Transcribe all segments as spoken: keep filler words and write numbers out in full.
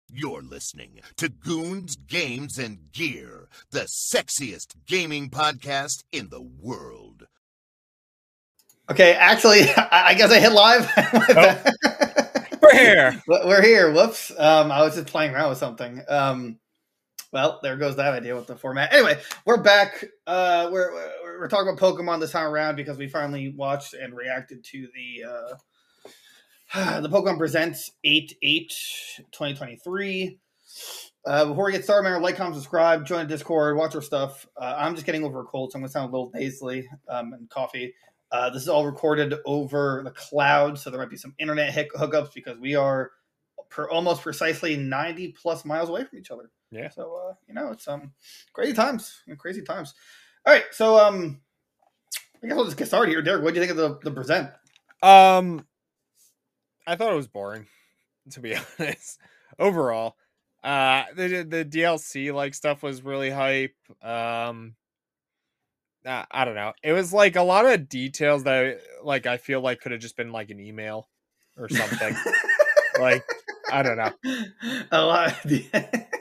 You're listening to Goons, Games, and Gear, the sexiest gaming podcast in the world. Okay, actually, I guess I hit live. Oh, we're here. We're here. Whoops. Um, I was just playing around with something. Um, well, there goes that idea with the format. Anyway, we're back. Uh, we're, we're we're talking about Pokemon this time around because we finally watched and reacted to the uh, the Pokemon Presents eight eight twenty twenty-three. Uh, before we get started, remember, like, comment, subscribe, join the Discord, watch our stuff. Uh, I'm just getting over a cold, so I'm going to sound a little nasally um, and coffee. Uh, this is all recorded over the cloud, so there might be some internet hic- hookups because we are per almost precisely ninety plus miles away from each other. Yeah. So, uh, you know, it's um crazy times. Crazy times. All right, so um, I guess we'll just get started here. Derek, what do you think of the, the present? Um, I thought it was boring, to be honest. Overall, uh, the the D L C like stuff was really hype. Um, uh, I don't know. It was like a lot of details that like I feel like could have just been like an email or something. Like I don't know. A lot. Of the-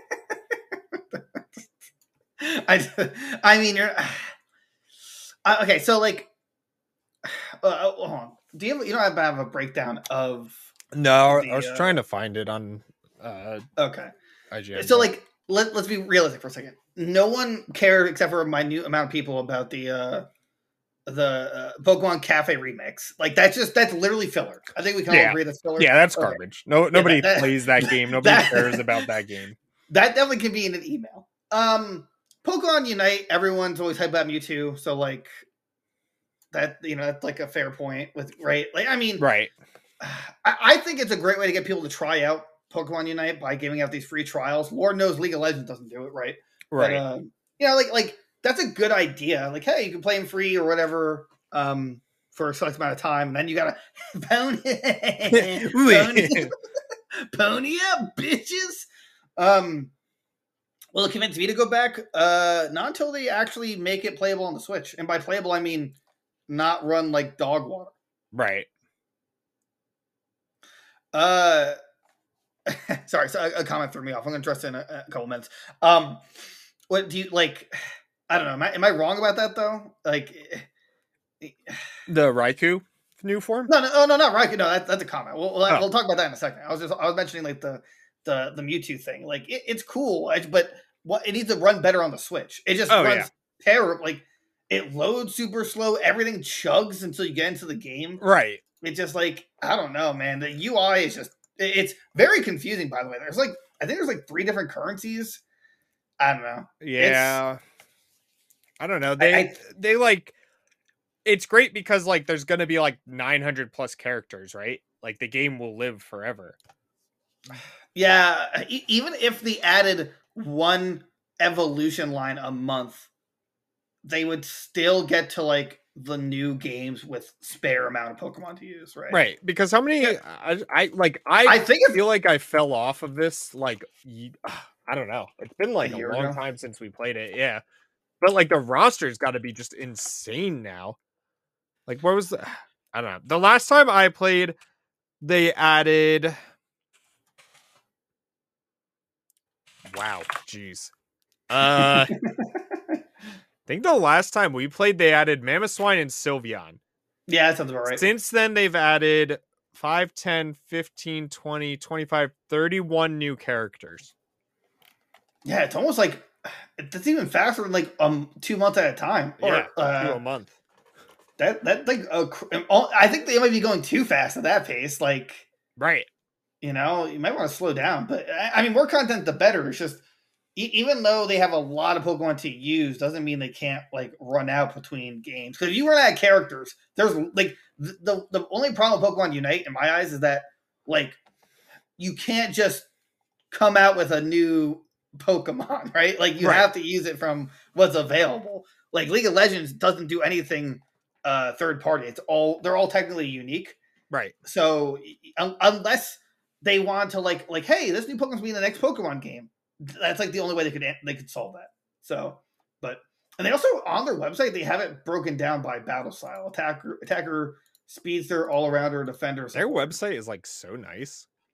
I I mean, you're uh, okay. So like, uh, hold on. Do you you don't have to have a breakdown of? No, the, I was uh, trying to find it on uh Okay. I G N. So like, let let's be realistic for a second. No one cared except for a minute amount of people about the uh, the uh, Pokemon Cafe remix. Like that's just that's literally filler. I think we can all Yeah. agree that's filler. Yeah, that's Okay. garbage. No, nobody that- plays that game. Nobody that- cares about that game. That definitely can be in an email. Um, Pokemon Unite. Everyone's always hyped about Mewtwo, so like that. You know, that's like a fair point. With right, like I mean, Right. I, I think it's a great way to get people to try out Pokemon Unite by giving out these free trials. Lord knows League of Legends doesn't do it, right? Right. But, uh, you know, like like that's a good idea. Like, hey, you can play them free or whatever um, for a select amount of time, and then you gotta pony, pony, pony up, bitches. Um, will it convince me to go back? Uh, not until they actually make it playable on the Switch, and by playable I mean not run like dog water. Right. Uh. Sorry, so a, a comment threw me off. I'm going to address it in a, a couple minutes. Um, what do you like? I don't know. Am I, am I wrong about that though? Like the Raikou new form? No, no, oh, no, not Raikou. No, that, that's a comment. We'll, we'll, oh. we'll talk about that in a second. I was just I was mentioning like the the the Mewtwo thing. Like it, it's cool, but what it needs to run better on the Switch. It just oh, runs yeah. terrible. Like it loads super slow. Everything chugs until you get into the game. Right. It's just like I don't know, man. The U I is just. It's very confusing, by the way. There's like, I think there's like three different currencies. I don't know. Yeah. It's, I don't know. They, I, they like, it's great because like there's going to be like nine hundred plus characters, right? Like the game will live forever. Yeah. E- even if they added one evolution line a month, they would still get to like the new games with spare amount of Pokemon to use, right? Right, because how many I, I like I, I think feel like I fell off of this like I don't know. It's been like a, a long ago? time since we played it. Yeah. But like the roster's got to be just insane now. Like what was the I don't know. The last time I played they added Wow, jeez. Uh I think the last time we played, they added Mamoswine and Sylveon. Yeah, that sounds about right. Since then, they've added five, ten, fifteen, twenty, twenty-five, thirty-one new characters. Yeah, it's almost like it's even faster than like um two months at a time. Or, yeah, uh, two a month. That that like uh, I think they might be going too fast at that pace. Like, right? You know, you might want to slow down. But I mean, more content the better. It's just. Even though they have a lot of Pokemon to use, doesn't mean they can't like run out between games. Because if you run out of characters, there's like the, the the only problem with Pokemon Unite in my eyes is that like you can't just come out with a new Pokemon, right? Like you right. have to use it from what's available. Like League of Legends doesn't do anything uh, third party. It's all they're all technically unique, right? So un- unless they want to like like hey, this new Pokemon's be in the next Pokemon game. That's like the only way they could they could solve that. So, but and they also on their website they have it broken down by battle style: attacker, attacker, speedster, all arounder, defender. Their website is like so nice.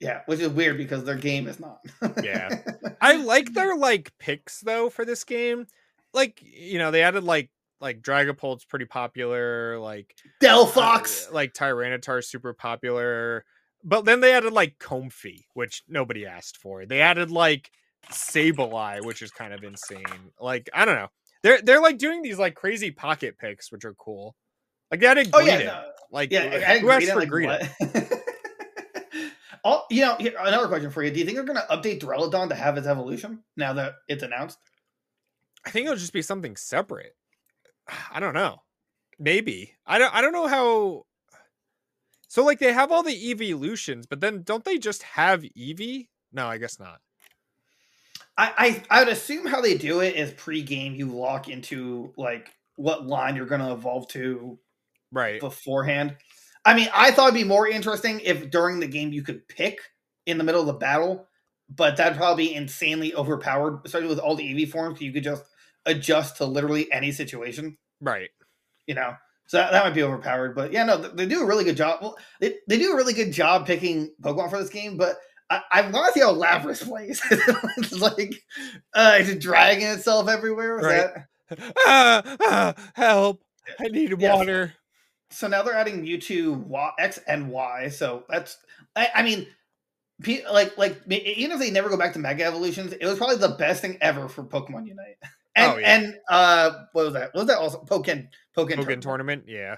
Yeah, which is weird because their game is not. Yeah. I like their like picks though for this game. Like, you know, they added like like Dragapult's pretty popular, like Delphox, uh, like Tyranitar's super popular. But then they added like Comfey, which nobody asked for. They added like Sableye, which is kind of insane. Like, I don't know. They're they're like doing these like crazy pocket picks, which are cool. Like they added oh Greedent. yeah, no. Like yeah, who asked Greedent, for like, Greedent? Oh, you know, here, another question for you. Do you think they're going to update Duraludon to have its evolution now that it's announced? I think it'll just be something separate. I don't know. Maybe. I don't I don't know how. So like they have all the evolutions, but then don't they just have Eevee? No, I guess not. I, I I would assume how they do it is pre-game you lock into like what line you're going to evolve to right beforehand. I mean, I thought it'd be more interesting if during the game you could pick in the middle of the battle, but that'd probably be insanely overpowered, especially with all the Eevee forms. You could just adjust to literally any situation. Right. You know, so that, that might be overpowered. But yeah, no, they do a really good job. Well, they, they do a really good job picking Pokemon for this game, but I, I want to see how Lapras plays. It's like uh, it's dragging itself everywhere. Is right. that... ah, ah, help. I need yeah. water. So now they're adding Mewtwo y, X and Y. So that's, I, I mean, like, like even if they never go back to Mega Evolutions, it was probably the best thing ever for Pokemon Unite. And, oh, yeah. and uh, what was that? What was that also? Pokemon, Pokemon, Pokemon tournament. Yeah.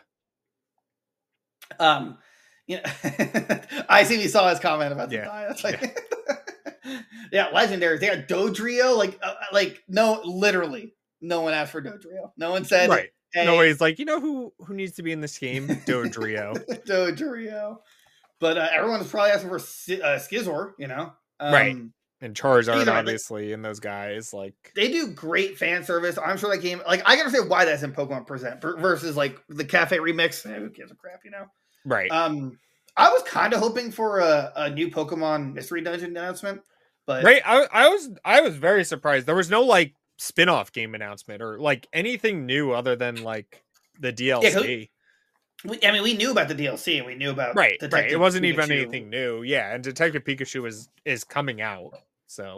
Um, you know, I see we saw his comment about the yeah. die. That's like, yeah. yeah, legendaries. They got Dodrio. Like, uh, like no, literally, no one asked for Dodrio. No one said right. Hey. Nobody's like, you know who who needs to be in this game? Dodrio. Dodrio. But uh, everyone's probably asking for uh, Skizor, you know? Um, right. And Charizard, either, obviously, like, and those guys. Like they do great fan service. I'm sure that game, like, I can understand why that's in Pokemon Present versus, like, the Cafe Remix. Eh, who gives a crap, you know? Right. Um, I was kind of hoping for a, a new Pokemon Mystery Dungeon announcement. But right. I, I was I was very surprised. There was no, like, spin-off game announcement or like anything new other than like the D L C. Yeah, we, I mean, we knew about the D L C and we knew about right, Detective right. It wasn't Pikachu. even anything new. Yeah, and Detective Pikachu is is coming out. So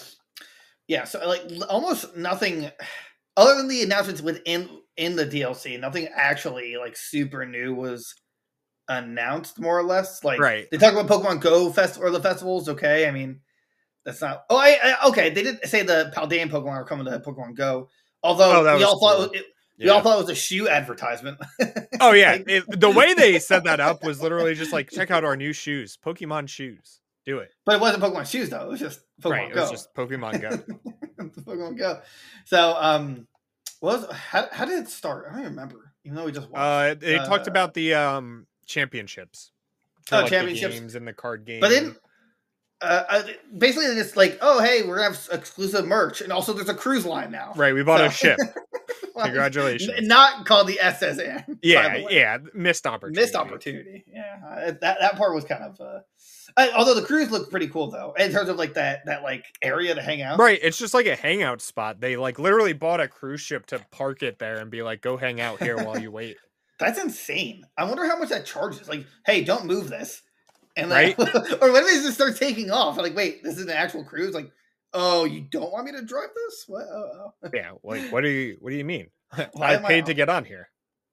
yeah, so like almost nothing other than the announcements within in the D L C. Nothing actually like super new was announced, more or less. Like right. they talk about Pokemon Go fest or the festivals. Okay, I mean. That's not. Oh, I, I okay. They did say the Paldean Pokemon are coming to Pokemon Go. Although oh, we all cool. thought it, we yeah. all thought it was a shoe advertisement. oh yeah, like, it, the way they set that up was literally just like, check out our new shoes, Pokemon shoes. Do it. But it wasn't Pokemon shoes though. It was just Pokemon right, Go. It was just Pokemon Go. Pokemon Go. So, um, what was how, how did it start? I don't even remember. Even though we just watched. Uh, they uh, talked about the um championships. Oh, like, championships the games and the card game. But then. Uh, basically, it's like, oh, hey, we're gonna have exclusive merch, and also there's a cruise line now. Right, we bought so. a ship. Congratulations! N- not called the S S N. Yeah, yeah, missed opportunity. Missed opportunity. Yeah, uh, that that part was kind of. Uh, uh, although the cruise looked pretty cool though, in terms of like that that like area to hang out. Right, it's just like a hangout spot. They like literally bought a cruise ship to park it there and be like, go hang out here while you wait. That's insane. I wonder how much that charges. Like, hey, don't move this. And like, right? or what if they just start taking off? Like, wait, this is an actual cruise. Like, oh, you don't want me to drive this? What? Oh, oh. Yeah. Like, what do you? What do you mean? Why I am paid I to get on here.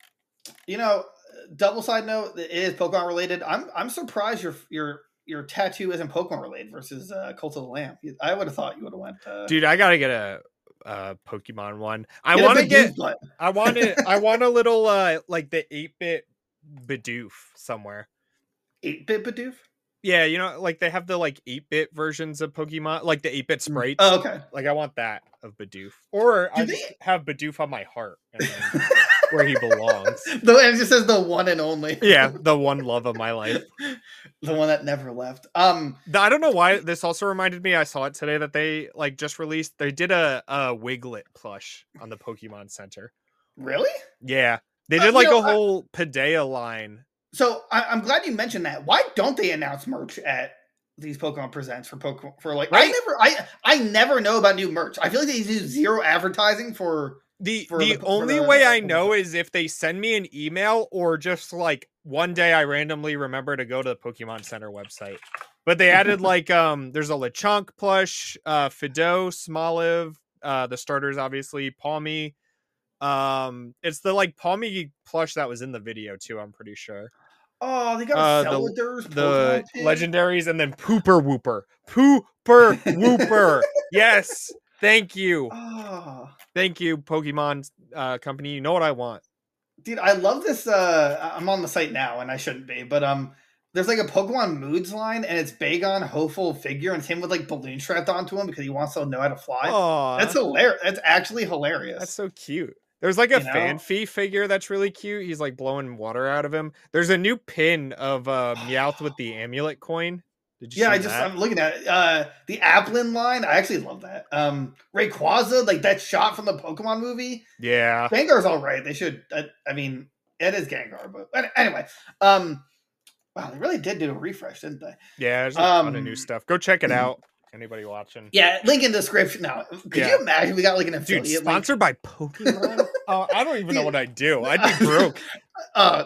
You know, double side note, it is Pokemon related. I'm I'm surprised your your your tattoo isn't Pokemon related versus uh, Cult of the Lamb. I would have thought you would have went. Uh, Dude, I gotta get a. Uh, Pokemon one. I get want to get. Butt. I want it. I want a little uh like the eight bit Bidoof somewhere. eight bit Bidoof. Yeah, you know, like they have the like eight bit versions of Pokemon, like the eight bit sprites. Oh, okay. Like I want that of Bidoof, or Do I they... just have Bidoof on my heart, and then where he belongs. The it just says the one and only. Yeah, the one love of my life, the one that never left. Um, I don't know why this also reminded me. I saw it today that they like just released. They did a, a Wiglet plush on the Pokemon Center. Really? Yeah, they Uh, did like you know, a whole Pidea line. So I, I'm glad you mentioned that. Why don't they announce merch at these Pokemon Presents for Pokemon for like? Right? I never, I I never know about new merch. I feel like they do zero advertising for. The for the the- for only the- way I know is if they send me an email or just like one day I randomly remember to go to the Pokemon Center website. But they added like um there's a Lechonk plush, uh Fido, Smoliv, uh the starters obviously, Palmy. Um it's the like Palmy plush that was in the video too, I'm pretty sure. Oh, they got Uh, a the- Celadur's The Pokemon pin? legendaries and then Pooper Whooper. Pooper Whooper. Yes. Thank you. Oh, Thank you, Pokemon uh company. You know what I want. dude, I love this. Uh, I'm on the site now, and I shouldn't be, but um, there's like a Pokemon Moods line, and it's Bagon Hopeful figure, and it's him with like balloon strapped onto him because he wants to know how to fly. Aw. That's hilarious. That's actually hilarious. That's so cute. There's like a You know? Fanfy figure that's really cute. He's like blowing water out of him. There's a new pin of uh, Meowth with the amulet coin. Did you Yeah, see I just that? I'm looking at it. Uh, the Applin line. I actually love that. Um, Rayquaza, like that shot from the Pokemon movie. Yeah. Gengar's all right. They should. I, I mean, it is Gengar, but but anyway. Um, wow, they really did do a refresh, didn't they? Yeah, there's a ton of Um, new stuff. Go check it out. Anybody watching? Yeah, link in description. Now, could Yeah. you imagine we got like an Dude, affiliate sponsored by Pokemon? Oh, I don't even know what I'd do. I'd be broke. link? Uh,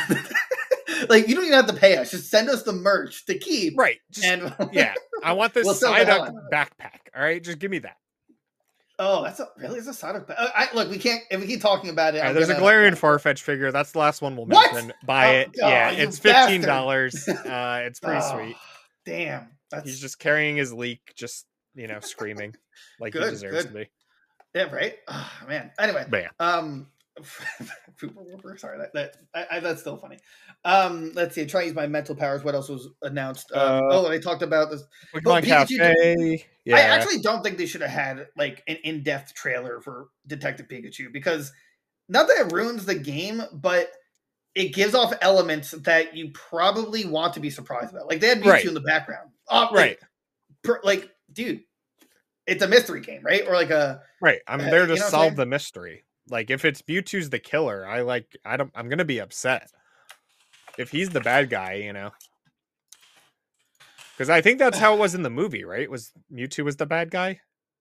like you don't even have to pay us. Just send us the merch to keep. Right. Just, And yeah. I want this We'll sell the hell Psyduck out of it. backpack. All right. Just give me that. Oh, that's a, really is a side of. Uh, I, look, we can't if we keep talking about it. All right, I'm there's a gonna- Galarian Farfetch figure. That's the last one we'll What? mention. Buy Oh, it. God, yeah, you it's fifteen bastard. dollars. Uh, it's pretty Oh, sweet. Damn, that's He's just carrying his leak, just you know, screaming like he Good, deserves good. to be. yeah, right. Oh, man. Anyway, But yeah, um, Pooper Whooper, sorry, that, that I, I, that's still funny. Um, let's see. Try to use my mental powers. What else was announced? Um, Uh, oh, they talked about this. Pokemon Pikachu Cafe. Yeah, I actually don't think they should have had like an in-depth trailer for Detective Pikachu because not that it ruins the game, but it gives off elements that you probably want to be surprised about. Like they had Mewtwo Right. in the background, uh, like, right, per, like, dude, it's a mystery game, right? Or like a right. I'm uh, there to you know what I'm solve saying? the mystery. Like if it's Mewtwo's the killer, I like. I don't. I'm gonna be upset if he's the bad guy. You know. Because I think that's how it was in the movie, right? Was Mewtwo was the bad guy?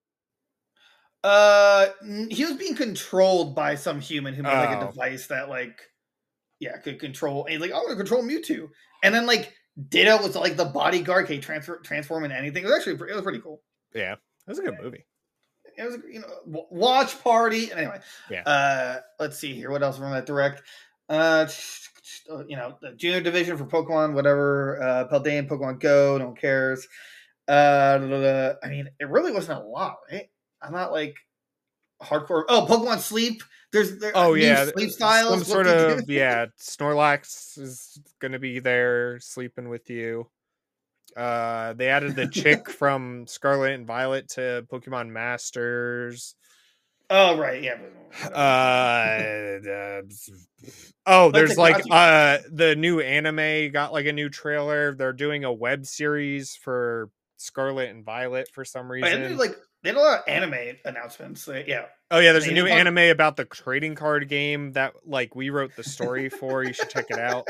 uh, n- he was being controlled by some human who made like a Oh. device that like, yeah, could control. And he's like, I want to control Mewtwo, and then like Ditto was like the bodyguard, can transfer transform into anything. It was actually it was pretty cool. Yeah, that was a good movie. It was, you know, w- watch party. Anyway, Yeah. Uh, let's see here. What else from that direct? Uh, you know, the junior division for Pokemon, whatever. Uh, Paldean, Pokemon Go. No one cares. Uh, blah, blah, blah. I mean, it really wasn't a lot, right? I'm not like hardcore. Oh, Pokemon Sleep. There's there, Oh new yeah, sleep some styles. sort What they of do. yeah. Snorlax is gonna be there sleeping with you. Uh, they added the chick from Scarlet and Violet to Pokemon Masters. Oh right, yeah. but- Uh, uh, oh, Like there's the like Gachi- uh the new anime got like a new trailer. They're doing a web series for Scarlet and Violet for some Oh, yeah, they reason. did, like they had a lot of anime announcements. Like, yeah. Oh yeah, there's a They new did one- anime about the trading card game that like we wrote the story for. You should check it out.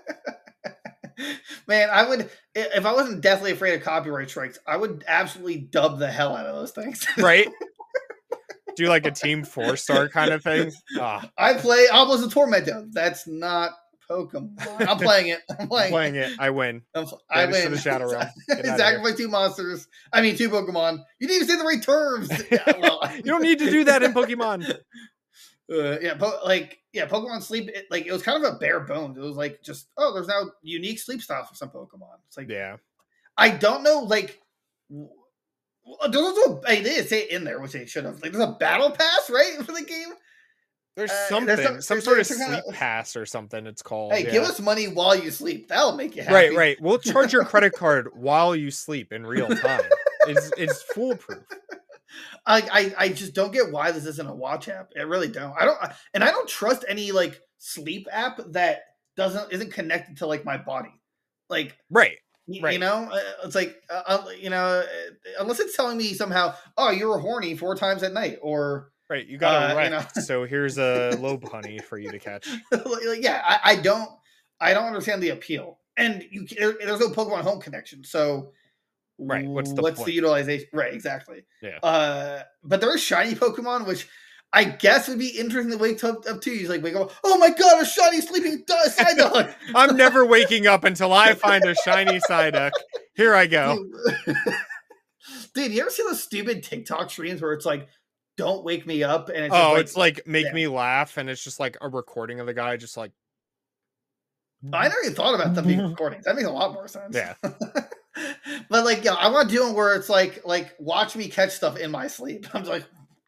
Man, I would if I wasn't deathly afraid of copyright strikes, I would absolutely dub the hell out of those things. Right? Do like a team four star kind of thing. Ah, I play Obelisk of Tormento. That's not Pokemon. I'm playing it. I'm I'm playing, playing it. I win. I'm, I Vanish to win. the Shadow Realm. Get outta here. Sacrifice two monsters. I mean, two Pokemon. You didn't even say the right terms. Yeah, well, You don't need to do that in Pokemon. Uh, yeah, po- like yeah, Pokemon Sleep. It, like it was kind of a bare bones. It was like just oh, there's now unique sleep styles for some Pokemon. It's like Yeah. I don't know, like w- w- there's also they did say it in there, which they should have. Like there's a battle pass, right, for the game. There's Uh, something, there's some- some there's- sort of there's some sleep kinda- pass or something. It's called. Hey, yeah. give us money while you sleep. That'll make you happy. Right, right. We'll charge your credit card while you sleep in real time. It's it's foolproof. I, I I just don't get why this isn't a watch app. I really don't. I don't, and I don't trust any like sleep app that doesn't isn't connected to like my body. Like Right. y- Right. you know, uh, it's like uh, uh, you know, uh, unless it's telling me somehow, oh, you were horny four times at night, or Right. You got Uh, a you wreck. know. So here's a lobe honey for you to catch. like, yeah, I, I don't, I don't understand the appeal. And you, there, there's no Pokemon Home connection, so Right, what's the what's point? the utilization? Right, exactly. Yeah. Uh, but there is shiny Pokemon, which I guess it'd be interesting to wake up, up to. He's like, wake up, oh my god, a shiny sleeping Psyduck. I'm never waking up until I find a shiny Psyduck. Here I go. Dude, Dude, you ever see those stupid TikTok streams where it's like, don't wake me up? And it's oh, like, it's like make yeah. me laugh, and it's just like a recording of the guy just like. I never even thought about them being recordings. That makes a lot more sense. Yeah. But like, yeah, I want to do one where it's like, like watch me catch stuff in my sleep. I'm like,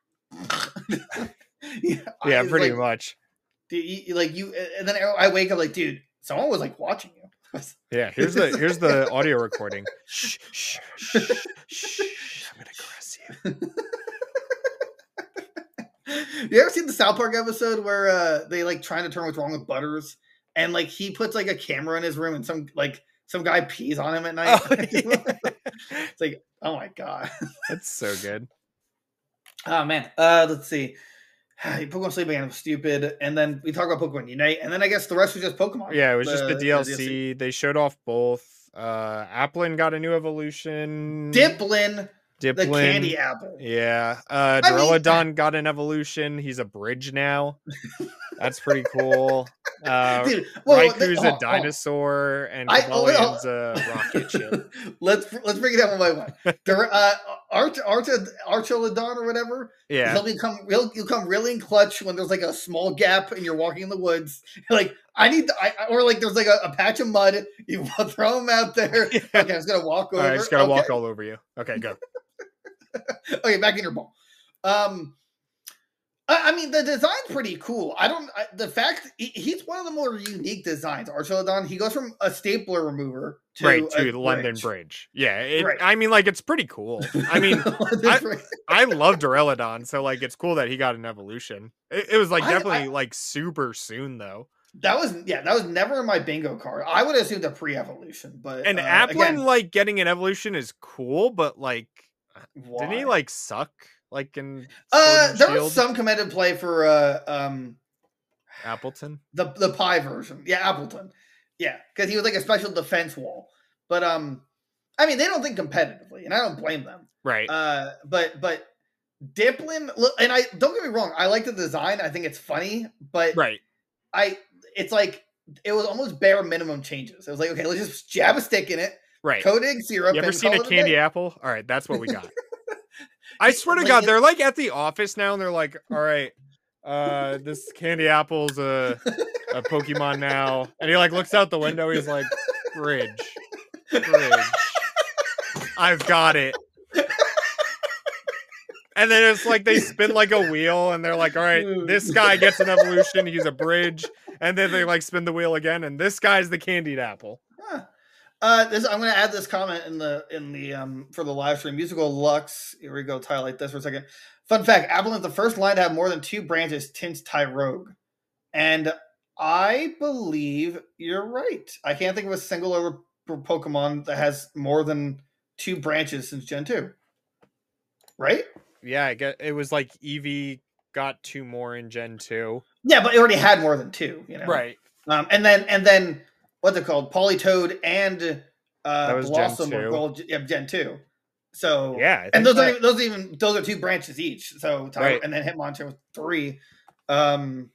yeah, yeah pretty like, much. Dude, you, like you, and then I wake up like, dude, someone was like watching you. Yeah, here's the here's the audio recording. Shh, shh, shh, shh. I'm gonna caress you. You ever seen the South Park episode where uh, they like trying to turn what's wrong with Butters, and like he puts like a camera in his room, and some like some guy pees on him at night. Oh, yeah. It's like, oh my god, that's so good. Oh man, uh, let's see. Pokemon Sleep Again was stupid, and then we talk about Pokemon Unite, and then I guess the rest was just Pokemon. Yeah, it was the, just the D L C. the D L C. They showed off both. Uh, Applin got a new evolution. Diplin, Diplin, the candy apple. Yeah, uh, Duraludon got an evolution. He's a bridge now. That's pretty cool. Uh, Dude, well, Raiku's they, oh, a dinosaur, oh. and Cabalion's oh, oh. a rocket ship. let's let's break it down one by one. Dur- uh, Arch Arch Archelodon or whatever. Yeah, he'll become he'll, he'll come really in clutch when there's like a small gap and you're walking in the woods. Like I need, to, I or like there's like a, a patch of mud. You throw him out there. Yeah. Okay, I was gonna walk over. All right, I just gotta okay. walk all over you. Okay, go. Okay, back in your ball. Um. I mean, the design's pretty cool. I don't, I, the fact he, he's one of the more unique designs. Archelodon, he goes from a stapler remover to, right, to a the London bridge. Bridge. Yeah, it, right. I mean, like, it's pretty cool. I mean, I, I love Duraludon, so, like, it's cool that he got an evolution. It, it was, like, definitely, I, I, like, super soon, though. That was, yeah, that was never in my bingo card. I would have assumed a pre-evolution, but... And uh, Applin, again, like, getting an evolution is cool, but, like, why? Didn't he, like, suck? Like in uh, there Shield? was some commented play for uh, um, Appleton, the the pie version. Yeah, Appleton. Yeah, because he was like a special defense wall. But um, I mean, they don't think competitively, and I don't blame them. Right. Uh, but but Diplin, and I don't get me wrong, I like the design. I think it's funny, but right. I it's like it was almost bare minimum changes. It was like, okay, let's just jab a stick in it, right? Coating syrup. You ever and seen a candy a apple? All right, that's what we got. I swear to like, God, they're like at the office now, and they're like, "All right, uh, this candy apple's a, a Pokemon now," and he like looks out the window. He's like, "Bridge, bridge, I've got it." And then it's like they spin like a wheel, and they're like, "All right, this guy gets an evolution. He's a bridge," and then they like spin the wheel again, and this guy's the candied apple. Huh. Uh, this, I'm going to add this comment in the in the um for the live stream. Musical Lux. Here we go. To highlight this for a second. Fun fact: Applin is the first line to have more than two branches since Tyrogue, and I believe you're right. I can't think of a single other Pokemon that has more than two branches since Gen two. Right? Yeah, I get it was like Eevee got two more in Gen two. Yeah, but it already had more than two. You know, right? Um, and then and then. What's it called? Politoed and uh, Blossom Gen were gold, yeah, Gen two. So yeah, and those that... are even, those are even those are two branches each. So right. and then Hitmonchan was three. Um,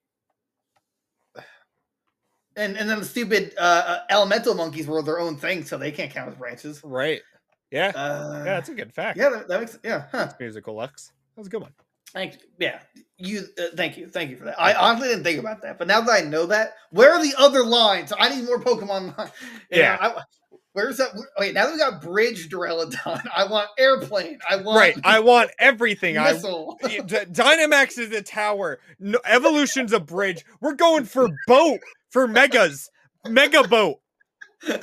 and and then the stupid uh, elemental monkeys were their own thing, so they can't count as branches. Right. Yeah. Uh, yeah, that's a good fact. Yeah, that, that makes yeah. Huh. Musical Lux. That was a good one. Thank you. Yeah, you. Uh, thank you. Thank you for that. I honestly didn't think about that, but now that I know that, where are the other lines? I need more Pokemon lines. Yeah. I, where's that? Okay, now that we got Bridge Duraludon, I want Airplane. I want right. I want everything. Missile. I Dynamax is a tower. No, Evolution's a bridge. We're going for boat for megas. Mega boat. I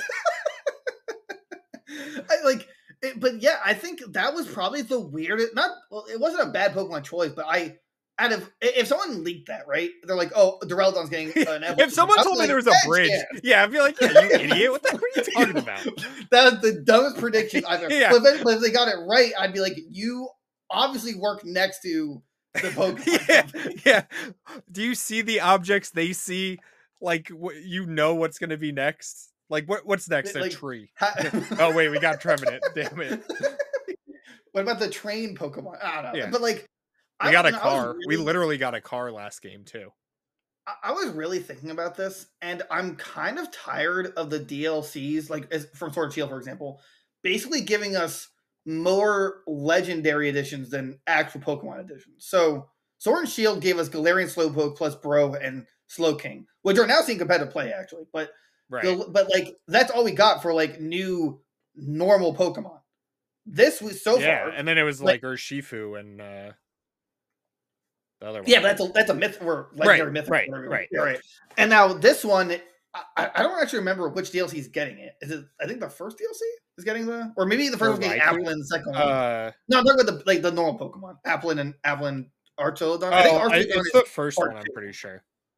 like. It, but yeah, I think that was probably the weirdest. Not well, it wasn't a bad Pokemon choice, but I out of if someone leaked that, right? They're like, "Oh, Duraludon's getting an evolution." If someone told me like, there was a bridge, chance. yeah, I'd be like, "Yeah, you idiot! What the heck are you talking about?" That was the dumbest prediction I've ever. Yeah. But, if, but if they got it right, I'd be like, "You obviously work next to the Pokemon." yeah, yeah. Do you see the objects they see? Like, wh- you know what's going to be next. Like, what? What's next? Like, a tree. Ha- oh, wait, we got Trevenant. Damn it. What about the train Pokemon? I don't know. Yeah. But, like, We I, got a you know, I was car. We really- literally got a car last game too. I- I was really thinking about this, and I'm kind of tired of the D L Cs, like as, from Sword and Shield, for example, basically giving us more legendary editions than actual Pokemon editions. So Sword and Shield gave us Galarian Slowpoke plus Bro and Slowking, which are now seeing competitive play actually, but Right. the- but like that's all we got for like new normal Pokemon. This was so yeah, far, and then it was like- like Urshifu and uh the other one. yeah, but that's a that's a myth or legendary Right, myth, right, whatever you right, want. Yeah, right. And now this one, I, I don't actually remember which D L C is getting it. Is it? I think the first D L C is getting the, or maybe the first For one's getting Raikou? Applin, and the second one. Uh no, I'm talking about the like the normal Pokemon, Applin and Applin Arctodon. oh, I think I, Arctodon it's is the first part one, I'm two. pretty sure.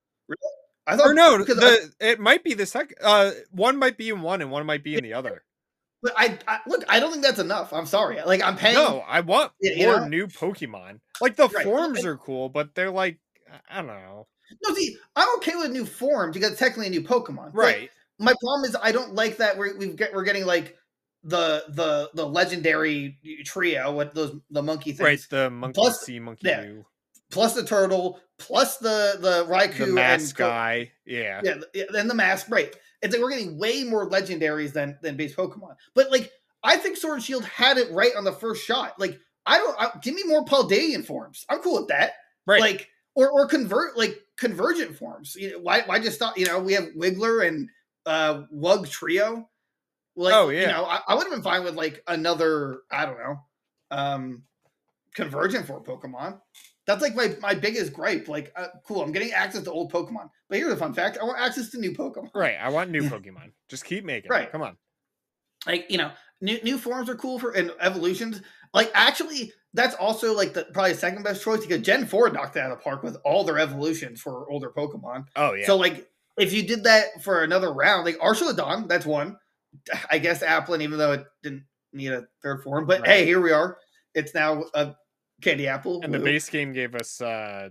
I thought Or no, because the I, it might be the second. Uh, one might be in one, and one might be in the other. but I, I look. I don't think that's enough. I'm sorry. Like I'm paying. No, I want Yeah, you more know? new Pokemon. Like the Right. forms Okay. are cool, but they're like I don't know. No, see, I'm okay with new forms because it's technically a new Pokemon. But Right. my problem is I don't like that we're we've get we're getting like the the the legendary trio with those the monkey things. Right. The monkey Plus- see, monkey yeah, do, plus the turtle, plus the the Raikou the mask and Ko- guy. Yeah. yeah, yeah, then the mask. Right, it's like we're getting way more legendaries than than base Pokemon. But like, I think Sword and Shield had it right on the first shot. Like, I don't I, give me more Paldean forms. I'm cool with that. Right. Like, or or convert like convergent forms. You know, why why just stop? You know, we have Wiggler and uh Wug trio. Like, Oh, you yeah. know, I, I would have been fine with like another. I don't know. Um, convergent for Pokemon. That's like my, my biggest gripe. Like, uh, cool, I'm getting access to old Pokemon. But here's a fun fact: I want access to new Pokemon. Right. I want new Pokemon. Just keep making. Right. Right. Come on. Like, you know, new new forms are cool for and evolutions. Like, actually, that's also like the probably second best choice because Gen four knocked it out of the park with all their evolutions for older Pokemon. Oh yeah. So like, if you did that for another round, like Arceus, that's one. I guess Applin, even though it didn't need a third form, but Right. hey, here we are. It's now a candy apple. and the Woo. base game gave us. uh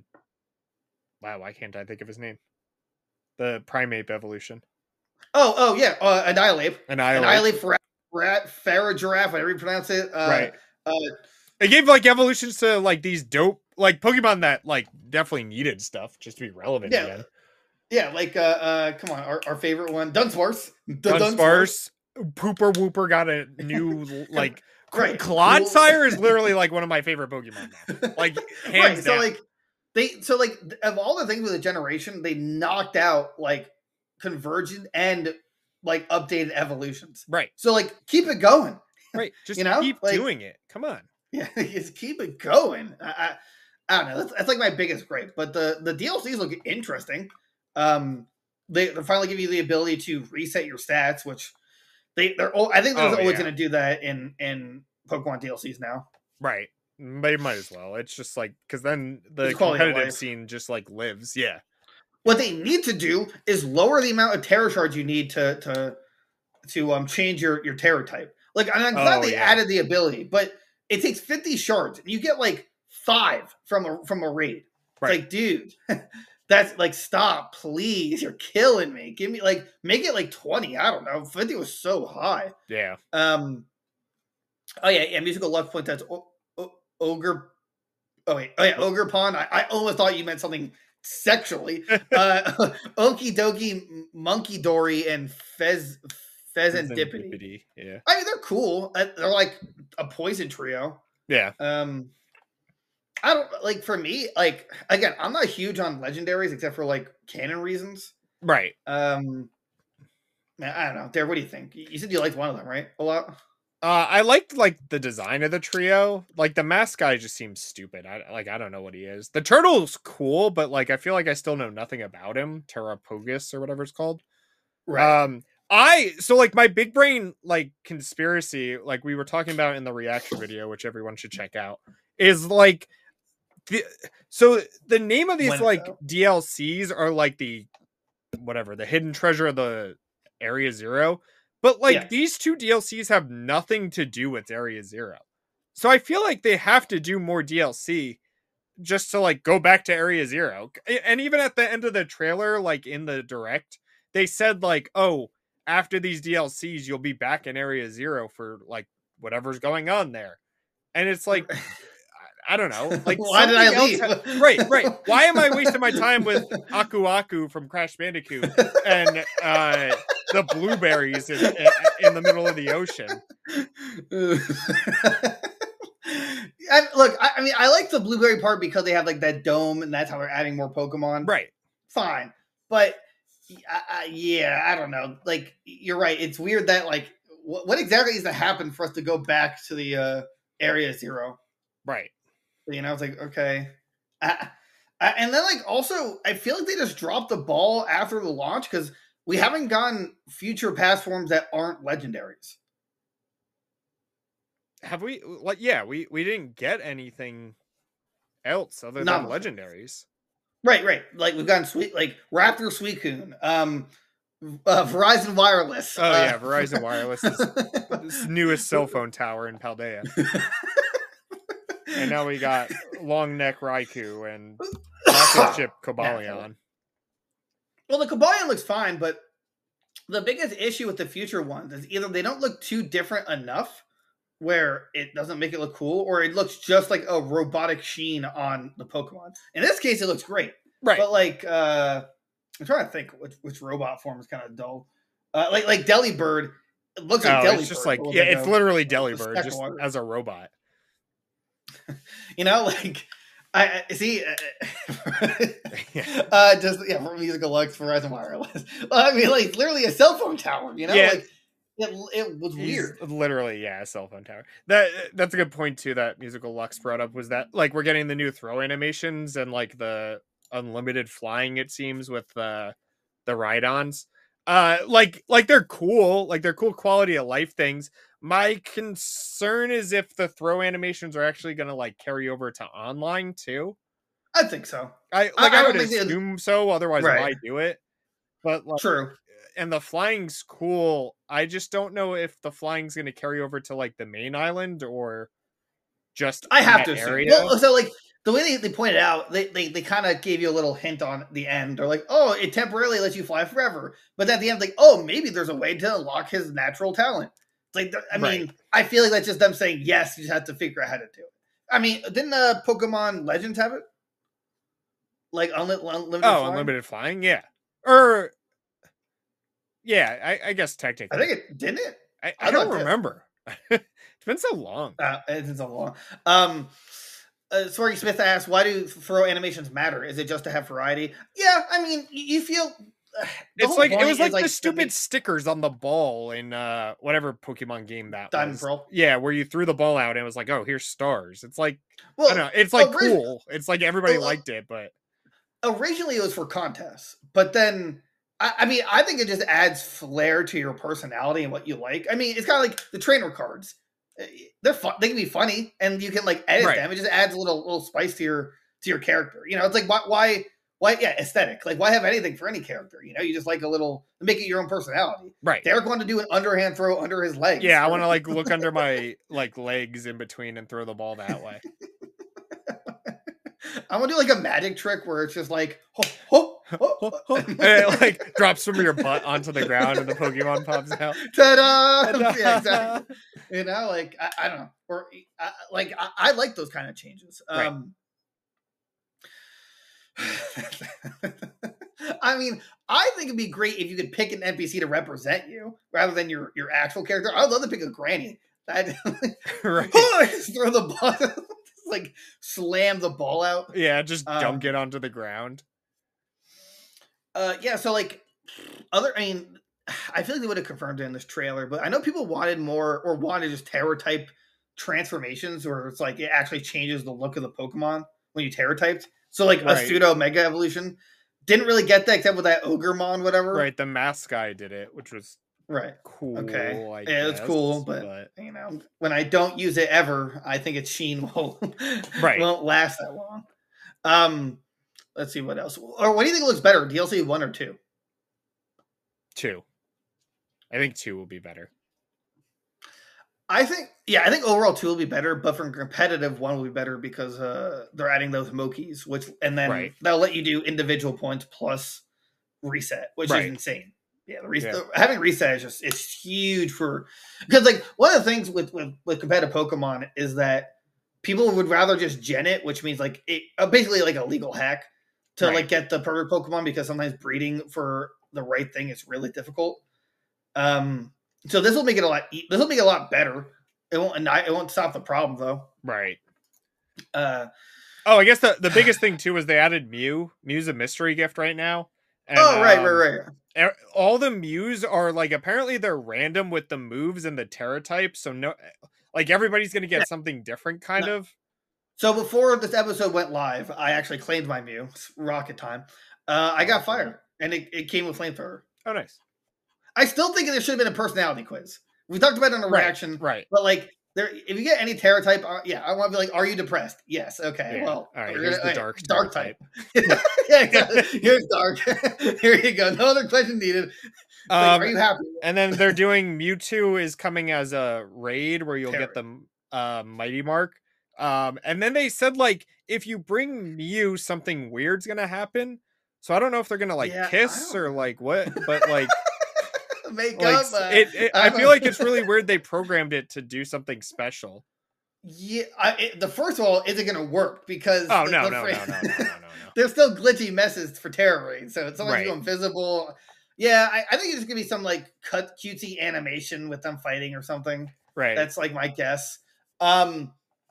Wow. Why can't I think of his name? The Primeape evolution. Oh, oh yeah, uh, Annihilate. Annihilate. Annihilate for rat, Farah Giraffe, whatever you pronounce it. Uh, Right. Uh, It gave like evolutions to like these dope like Pokemon that like definitely needed stuff just to be relevant Yeah. again. yeah, like uh, uh, come on, our, our favorite one, Dunsparce. The Dunsparce, Pooper Wooper got a new like Right. Clodsire is literally like one of my favorite Pokemon now. Like hands right. So down. like they, so like of all the things with the generation, they knocked out like convergent and like updated evolutions. right, So like keep it going. right. Just You know, keep like- doing it. Come on. Yeah, just keep it going. I, I, I don't know. That's, that's like my biggest gripe. But the the D L Cs look interesting. Um, they they finally give you the ability to reset your stats, which they they're. al- I think they're Oh, always yeah. going to do that in in Pokemon D L Cs now. Right. They might as well. It's just like because then the It's quality of competitive life. scene just like lives. Yeah. What they need to do is lower the amount of Terra shards you need to to to um change your your Terra type. Like I'm glad Oh, they yeah. added the ability, but it takes fifty shards and you get like five from a from a raid. It's Right. like, dude, that's like stop, please. You're killing me. Give me like make it like twenty. I don't know. fifty was so high. Yeah. Um oh yeah, yeah, musical luck point that's o- o- ogre. Oh wait, oh yeah, ogre pond. I, I almost thought you meant something sexually. uh Okie dokie, monkey dory, and fez pheasantipity. Serendipity, Yeah. I mean, they're cool. Uh, They're like a poison trio. Yeah. Um, I don't like for me. Like again, I'm not huge on legendaries except for like canon reasons. Right. Um, I don't know. Dare, what do you think? You you said you liked one of them, right? A lot. Uh, I liked like the design of the trio. Like the mask guy just seems stupid. I like I don't know what he is. The turtle's cool, but like I feel like I still know nothing about him. Terrapogus or whatever it's called. Um, I so like my big brain like conspiracy, like we were talking about in the reaction video, which everyone should check out, is like the so the name of these When it's like out. D L Cs are like the whatever the hidden treasure of the Area Zero. But like Yeah. these two D L Cs have nothing to do with Area Zero. So I feel like they have to do more D L C just to like go back to Area Zero. And even at the end of the trailer, like in the direct, they said like, oh, after these D L Cs, you'll be back in Area Zero for like whatever's going on there. And it's like, I don't know. Like, why did I something leave? else ha- right, right. Why am I wasting my time with Aku Aku from Crash Bandicoot and uh, the blueberries in, in, in the middle of the ocean? I, look, I, I mean, I like the blueberry part because they have like that dome, and that's how they're adding more Pokemon. Right. Fine, but uh, yeah, I don't know. Like, you're right. It's weird that like, what, what exactly needs to happen for us to go back to the uh, Area Zero? Right. You know, it's like, okay. I, I, and then, like, also, I feel like they just dropped the ball after the launch because we haven't gotten future pass forms that aren't legendaries. Have we? Like, yeah, we, we didn't get anything else other than None. legendaries. Right, right. Like, we've gotten sweet, like, Raptor Suicune, um, uh, Verizon Wireless. Oh, uh, yeah, Verizon Wireless is this newest cell phone tower in Paldea. And now we got Long Neck Raikou and Rocket Chip Cobalion. Well, the Cobalion looks fine, but the biggest issue with the future ones is either they don't look too different enough where it doesn't make it look cool, or it looks just like a robotic sheen on the Pokemon. In this case, it looks great. Right. But, like, uh, I'm trying to think which, which robot form is kind of dull. Uh, like, like Delibird, it looks like oh, Delibird. it's just like, with yeah, like it's a- literally a Delibird, speck just of water. as a robot. You know, like, I, I see, uh, Yeah. uh, just, yeah, for Musical Lux, Verizon Wireless. Well, I mean, like, literally a cell phone tower, you know? Yeah. Like, it, it was He's weird. literally, yeah, a cell phone tower. That that's a good point too. That Musical Lux brought up was that like we're getting the new throw animations and like the unlimited flying. It seems with the the Rhydons. Uh, like like they're cool. Like they're cool quality of life things. My concern is if the throw animations are actually going to like carry over to online too. I think so. I like I I, don't would think they- assume so. Otherwise, Right. why do it? But like, True. and the flying's cool. I just don't know if the flying's going to carry over to like the main island or just I in have that to assume. area. Well, so, like, the way they, they pointed out, they, they, they kind of gave you a little hint on the end. They're like, oh, it temporarily lets you fly forever. But at the end, like, oh, maybe there's a way to unlock his natural talent. It's like, I mean, Right. I feel like that's just them saying, yes, you just have to figure out how to do it. I mean, didn't uh, Pokemon Legends have it? Like, unli- unlimited oh, flying? unlimited flying, yeah. Or yeah, I, I guess technically. I think it, didn't it? I, I I don't thought that- remember. It's been so long. Uh, it's been so long. Um, uh, Sorry, Smith asked, why do throw animations matter? Is it just to have variety? Yeah, I mean, you, you feel... Uh, the It's whole like it point was is, like, the the stupid big- stickers on the ball in uh whatever Pokemon game that Diamond was. Pearl. Yeah, where you threw the ball out and it was like, oh, here's stars. It's like Well, I don't know. It's like orig- cool. It's like everybody well, uh, liked it, but originally it was for contests, but then I, I mean, I think it just adds flair to your personality and what you like. I mean, it's kind of like the trainer cards. Uh, They're fun. They can be funny, and you can like edit Right. them. It just adds a little little spice to your to your character. You know, it's like why why why yeah aesthetic. Like why have anything for any character? You know, you just like a little make it your own personality. right. Derek wanted to do an underhand throw under his legs. Yeah, I want to like look under my like legs in between and throw the ball that way. I want to do like a magic trick where it's just like, ho, ho, ho, ho. And it like drops from your butt onto the ground and the Pokemon pops out. Ta-da! Yeah, exactly. You know, like I, I don't know, or I, like I, I like those kind of changes. Right. Um, I mean, I think it'd be great if you could pick an N P C to represent you rather than your your actual character. I'd love to pick a granny. That Right. just throw the ball, just like slam the ball out. Yeah, just Um, dunk it onto the ground. Uh, yeah, so like other, I mean, I feel like they would have confirmed it in this trailer, but I know people wanted more or wanted just terror type transformations where it's like it actually changes the look of the Pokemon when you terror typed. So like Right. a pseudo mega evolution. Didn't really get that except with that Ogremon, whatever. Right, the mask guy did it, which was Right. cool. Okay. I Yeah, it's guess, cool, but, you know, when I don't use it ever, I think its sheen will Right. won't last that long. Um, let's see what else. Or what do you think looks better, D L C one or two? two. I think two will be better. I think, yeah, I think overall two will be better, but for competitive, one will be better because uh, they're adding those Mokis, which and then Right. they'll let you do individual points plus reset, which Right. is insane. Yeah, the reset, Yeah. having reset is just it's huge for because like one of the things with with with competitive Pokemon is that people would rather just gen it, which means like it uh, basically like a legal hack to Right. like get the perfect Pokemon, because sometimes breeding for the right thing is really difficult. Um, so this will make it a lot. e- This will make it a lot better. It won't. It won't stop the problem though. Right. Uh, Oh, I guess the, the biggest thing too is they added Mew. Mew's a mystery gift right now. And, oh right, um, right, right. e- all the Mews are like, apparently they're random with the moves and the Terra type. So no, like everybody's gonna get Yeah. something different, kind No. of. So before this episode went live, I actually claimed my Mew. It's rocket time. Uh, I got fire, and it, it came with flamethrower. Oh, nice. I still think there should have been a personality quiz. We talked about it on a Right, reaction, right. but like, there, if you get any Terra type, uh, yeah, I want to be like, are you depressed? Yes. Okay. Yeah. Well, All right, we're here's gonna- the all right, dark dark Terra type. yeah, exactly. Here's dark. Here you go. No other question needed. It's like, Um, are you happy? and then they're doing Mewtwo is coming as a raid where you'll Terra. get the uh, Mighty Mark. Um, and then they said like if you bring Mew, something weird's gonna happen. So I don't know if they're gonna like Yeah, I kiss don't or know. like what, but like, Make like up. Uh, it, it, I uh, feel like it's really weird they programmed it to do something special. Yeah, I, it, the first of all, is it going to work? Because Oh the, no, the no, fra- no, no, no, no, no, no. there's still glitchy messes for Terra Raid, so it's sometimes Right. you go invisible. Yeah, I, I think it's gonna be some like cut cutesy animation with them fighting or something. Right. That's like my guess. Um,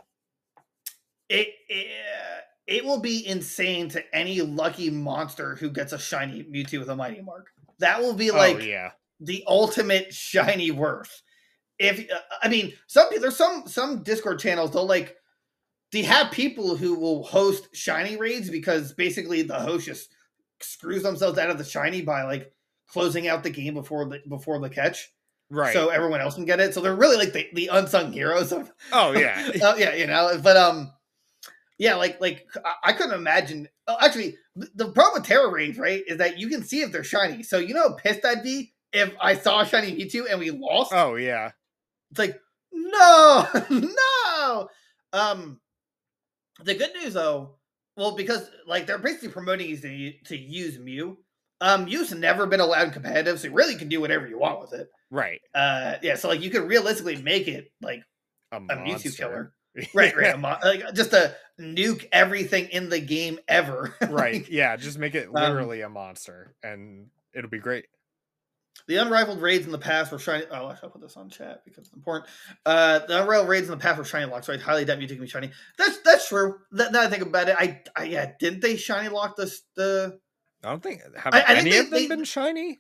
it, it it will be insane to any lucky monster who gets a shiny Mewtwo with a Mighty Mark. That will be like oh yeah. the ultimate shiny worth. If uh, I mean, some there's some some Discord channels they'll like they have people who will host shiny raids because basically the host just screws themselves out of the shiny by like closing out the game before the before the catch, Right. so everyone else can get it. So they're really like the, the unsung heroes of oh yeah. uh, yeah, you know. But um, yeah, like like I, I couldn't imagine. Oh, actually, the, the problem with Terra raids, right, is that you can see if they're shiny. So you know how pissed I'd be if I saw a shiny Mewtwo and we lost. Oh yeah. It's like, no, no. Um, the good news though, well, because like they're basically promoting you to, to use Mew. Um, Mew's never been allowed competitive, so you really can do whatever you want with it. Right. Uh, yeah, so like you could realistically make it like A, a Mewtwo monster. killer, right? Right, a mo- like just to nuke everything in the game ever. Right. Like, Yeah. Just make it Um, literally a monster, and it'll be great. the unrivaled raids in the past were shiny. Oh, I should put this on chat because it's important. Uh, the unrivaled raids in the past were shiny locked, so I highly doubt Mewtwo can be shiny. That's that's true. That, now I think about it, I, I yeah, didn't they shiny lock this the? I don't think have I- I think any they- of them they- been shiny.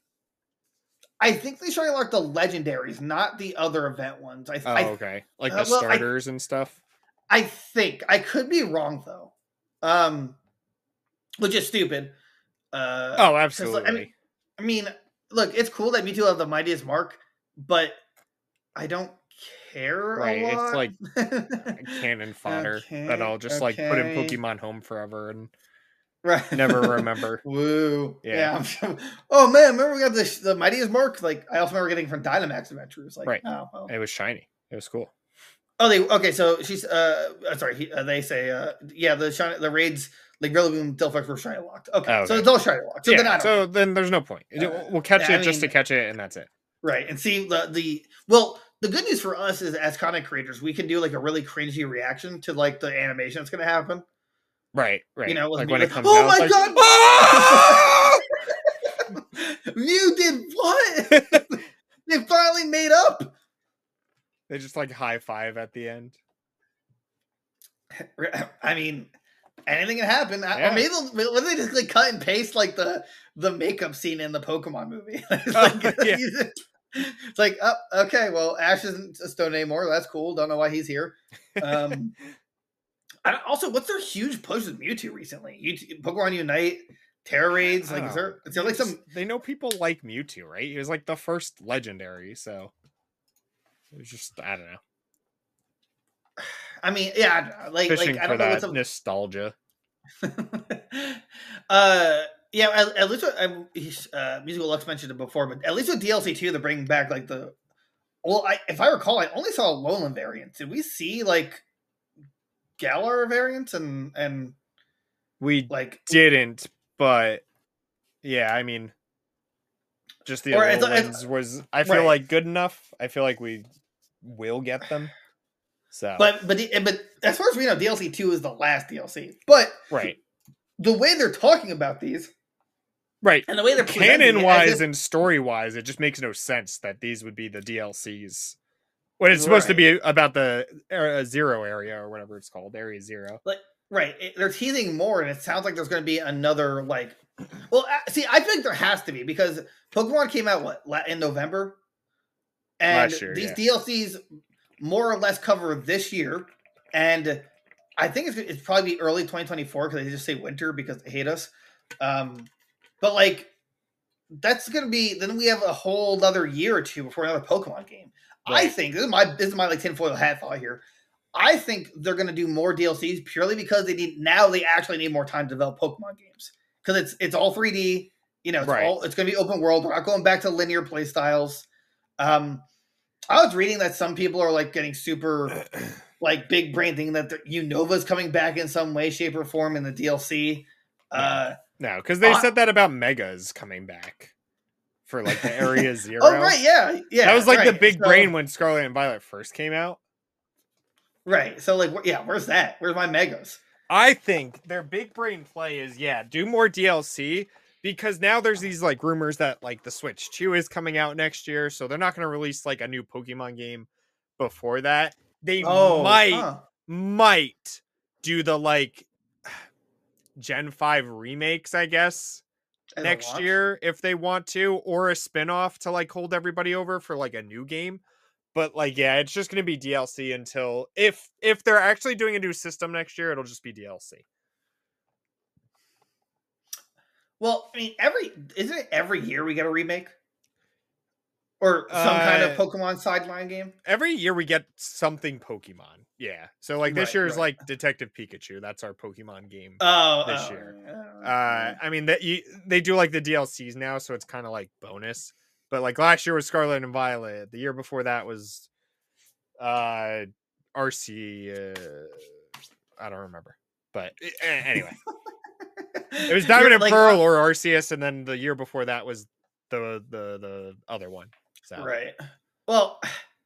I think they shiny locked the legendaries, not the other event ones. I Oh, I, okay. Like uh, the well, I- starters and stuff. I think I could be wrong though, um, which is stupid. Uh, Oh, 'cause, absolutely. like, I mean, I mean, look, it's cool that Mewtwo have the mightiest mark, but I don't care. Right, a it's lot. like Cannon fodder that Okay, I'll just like put in okay. Pokemon Home forever and right. never remember. Woo. Yeah. Yeah. I'm sure. Oh man, remember we got the the mightiest mark? Like I also remember getting from Dynamax Adventures. Like, Right. oh, well. It was shiny. It was cool. Oh, they okay. So she's uh, uh, sorry. He, uh, they say uh, yeah, the shiny, the raids like Rillaboom, Delphox were shiny locked. Okay, Oh, so okay. it's all shiny locked. So yeah, then I don't so then there's no point. It- Uh, we'll catch yeah, it I just to mean- catch it, and that's it. right and see the the well. The good news for us is as content creators, we can do like a really cringy reaction to like the animation that's going to happen. Right, right. You know, like Mew when it like, comes oh out. my it's god, like, Mew did what? They finally made up. they just like high five at the end. I mean, anything can happen. I- Yeah. Or maybe they'll, what if they just like cut and paste like the the makeup scene in the Pokemon movie? It's Oh, like, yeah. it's like, oh, okay, well, Ash isn't a stone anymore. That's cool. Don't know why he's here. Um, I don't- also, what's their huge push with Mewtwo recently? Mewtwo, Pokemon Unite, Terra raids. Like, is Oh, there is there like it's- some? They know people like Mewtwo, right? He was like the first legendary, so it was just I don't know, I mean, yeah, I don't know. like, fishing like I for don't know that what's some. nostalgia. uh, yeah, at, at least what, um, he's, uh, Musical Lux mentioned it before, but at least with D L C two, they're bringing back like the. Well, I, if I recall, I only saw Alolan variants. Did we see like Galar variants and and We like didn't, but yeah, I mean, just the Or it's- Alolan it's- ones was I feel right. like good enough. I feel like we will get them. So, but but the, but as far as we know, D L C two is the last D L C. But right, the way they're talking about these, right, and the way they're canon it wise if, and story wise, it just makes no sense that these would be the D L Cs when it's supposed right. to be about the uh, zero area or whatever it's called, Area Zero. Like, right, it, they're teasing more, and it sounds like there's going to be another like. Well, see, I think there has to be because Pokemon came out what in November, and Last year, these yeah. D L Cs more or less cover this year, and I think it's, it's probably early twenty twenty-four because they just say winter because they hate us. Um, but like, that's going to be then we have a whole other year or two before another Pokemon game. Right. I think this is my this is my like tinfoil hat thought here. I think they're going to do more D L Cs purely because they need now they actually need more time to develop Pokemon games. Because it's it's all three D, you know, it's right. all it's going to be open world. We're not going back to linear play styles. Um, I was reading that some people are like getting super like big brain thinking that Unova's coming back in some way, shape, or form in the D L C. No, uh, no, because they uh, said that about Megas coming back for like the Area Zero. Oh right, yeah, yeah. That was like right. the big so, brain when Scarlet and Violet first came out. Right. So like, yeah, where's that? Where's my Megas? I think their big brain play is, yeah, do more D L C because now there's these like rumors that like the Switch two is coming out next year. So they're not going to release like a new Pokemon game before that. They oh, might, huh. might do the like Gen five remakes, I guess, As next year if they want to, or a spinoff to like hold everybody over for like a new game. But like, yeah, it's just going to be D L C until if if they're actually doing a new system next year, it'll just be D L C. Well, I mean, every isn't it every year we get a remake or some uh, kind of Pokemon sideline game? Every year we get something Pokemon. Yeah, so like this right, year's right. like Detective Pikachu. That's our Pokemon game oh, this oh, year. Uh, uh, I mean that you they do like the D L Cs now, so it's kind of like bonus. But like last year was Scarlet and Violet. The year before that was uh, R C. Uh, I don't remember. But anyway, it was Diamond and like, Pearl or Arceus, and then the year before that was the the the other one. So. Right. Well,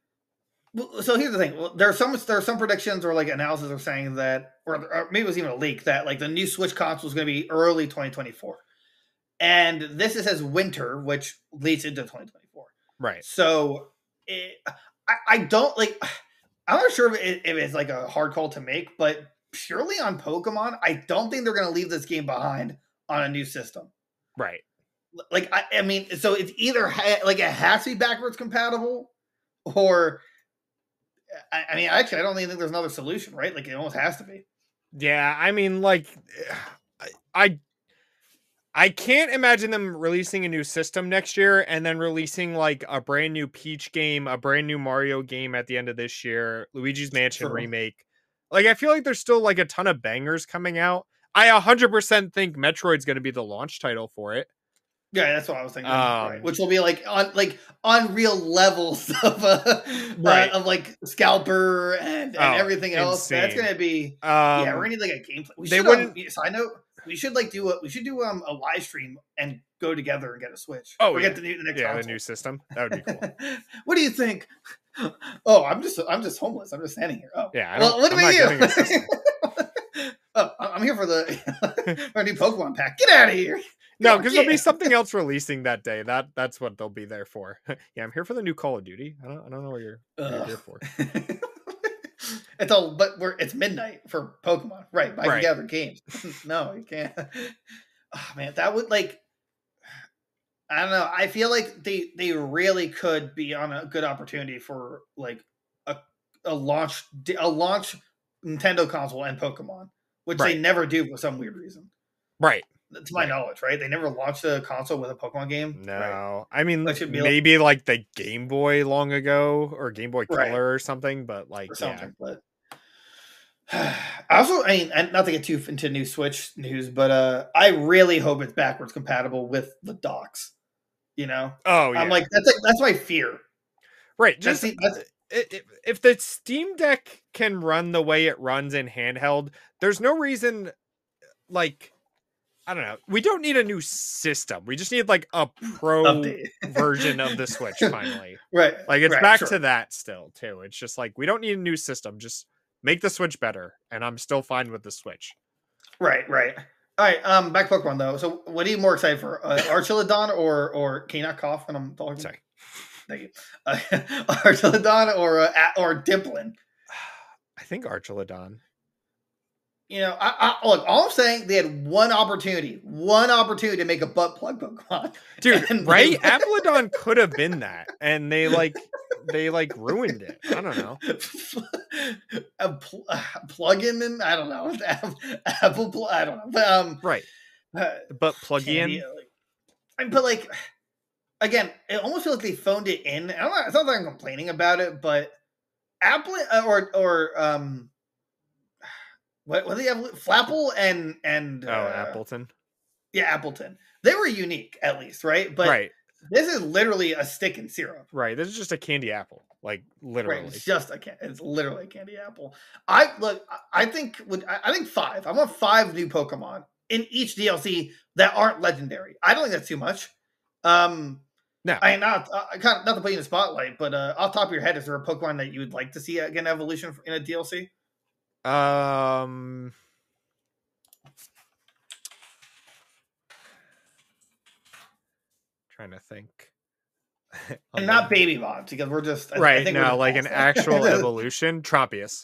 so here's the thing. Well, there are some there are some predictions or like analysis are saying that, or, or maybe it was even a leak that like the new Switch console is going to be early twenty twenty-four. And this is says winter, which leads into twenty twenty-four. Right. So it, I, I don't like, I'm not sure if, it, if it's like a hard call to make, but purely on Pokemon, I don't think they're going to leave this game behind on a new system. Right. Like, I, I mean, so it's either ha- like it has to be backwards compatible or, I, I mean, actually, I don't even think there's another solution, right? Like it almost has to be. Yeah. I mean, like, I, I can't imagine them releasing a new system next year and then releasing like a brand new Peach game, a brand new Mario game at the end of this year, Luigi's Mansion True. remake. Like, I feel like there's still like a ton of bangers coming out. I one hundred percent think Metroid's going to be the launch title for it. Yeah, that's what I was thinking. Um, right. Which will be like on like unreal levels of uh, right. uh, of like Scalper and, and oh, everything else. insane. That's gonna be um, yeah. We're gonna need like a gameplay. We they should, wouldn't. Um, side note, we should like do a we should do um a live stream and go together and get a Switch. Oh, or yeah. get the new the next yeah, console. the new system. That would be cool. What do you think? Oh, I'm just I'm just homeless. I'm just standing here. Oh, yeah. I well, what I'm about you? Oh, I'm here for the for a new Pokemon pack. Get out of here. No, because yeah. there'll be something else releasing that day. That that's what they'll be there for. Yeah, I'm here for the new Call of Duty. I don't I don't know what you're, what you're here for. It's all, but we're it's midnight for Pokemon, right? Buy Right. together games. No, you can't. Oh, man, that would like. I don't know. I feel like they they really could be on a good opportunity for like a a launch a launch Nintendo console and Pokemon, which Right. they never do for some weird reason. Right. To my Right. knowledge, right? They never launched a console with a Pokemon game. No, Right. I mean That should be maybe like the Game Boy long ago or Game Boy Color Right. or something, but like Or yeah, something, but I also, I mean, and not to get too into new Switch news, but uh, I really hope it's backwards compatible with the docks. You know, oh yeah, I'm like that's like, that's my fear. right. That's Just the, that's, if, if the Steam Deck can run the way it runs in handheld, there's no reason. Like, I don't know. We don't need a new system. We just need like a pro Update. version of the Switch finally. Right. Like it's right, back sure. to that still too. It's just like we don't need a new system. Just make the Switch better, and I'm still fine with the Switch. Right, right. All right. Um, back to Pokemon though. So, what are you more excited for, uh, Archilodon or or can you not cough when I'm talking? Sorry. Thank you. Uh, Archilodon or uh, A- or Dipplin? I think Archilodon. You know, I, I, look. All I'm saying, they had one opportunity, one opportunity to make a butt plug Pokemon, dude. And Right? they- Applodon could have been that, and they like they like ruined it. I don't know. a pl- uh, plug-in, and I don't know. Apple, pl- I don't know. But, um, Right. uh, But plug in. Candy, like, I mean, but like, again, it almost feels like they phoned it in. I'm not, it's not that I'm complaining about it, but Apple uh, or or um, what what do they have? Flapple and and Oh, uh, Appleton. yeah, Appleton. They were unique, at least, right? But right. this is literally a stick and syrup. Right. This is just a candy apple, like literally. Right, it's just a can. It's literally a candy apple. I look. I I think. Would I I think five. I want five new Pokemon in each D L C that aren't legendary. I don't think that's too much. Um, No. I not. Uh, kind of not to put you in the spotlight, but uh, off the top of your head, is there a Pokemon that you would like to see again evolution in a D L C? Um. Trying to think. And not baby bots, because we're just I, I right think we're no, just like an lost. actual evolution. Tropius.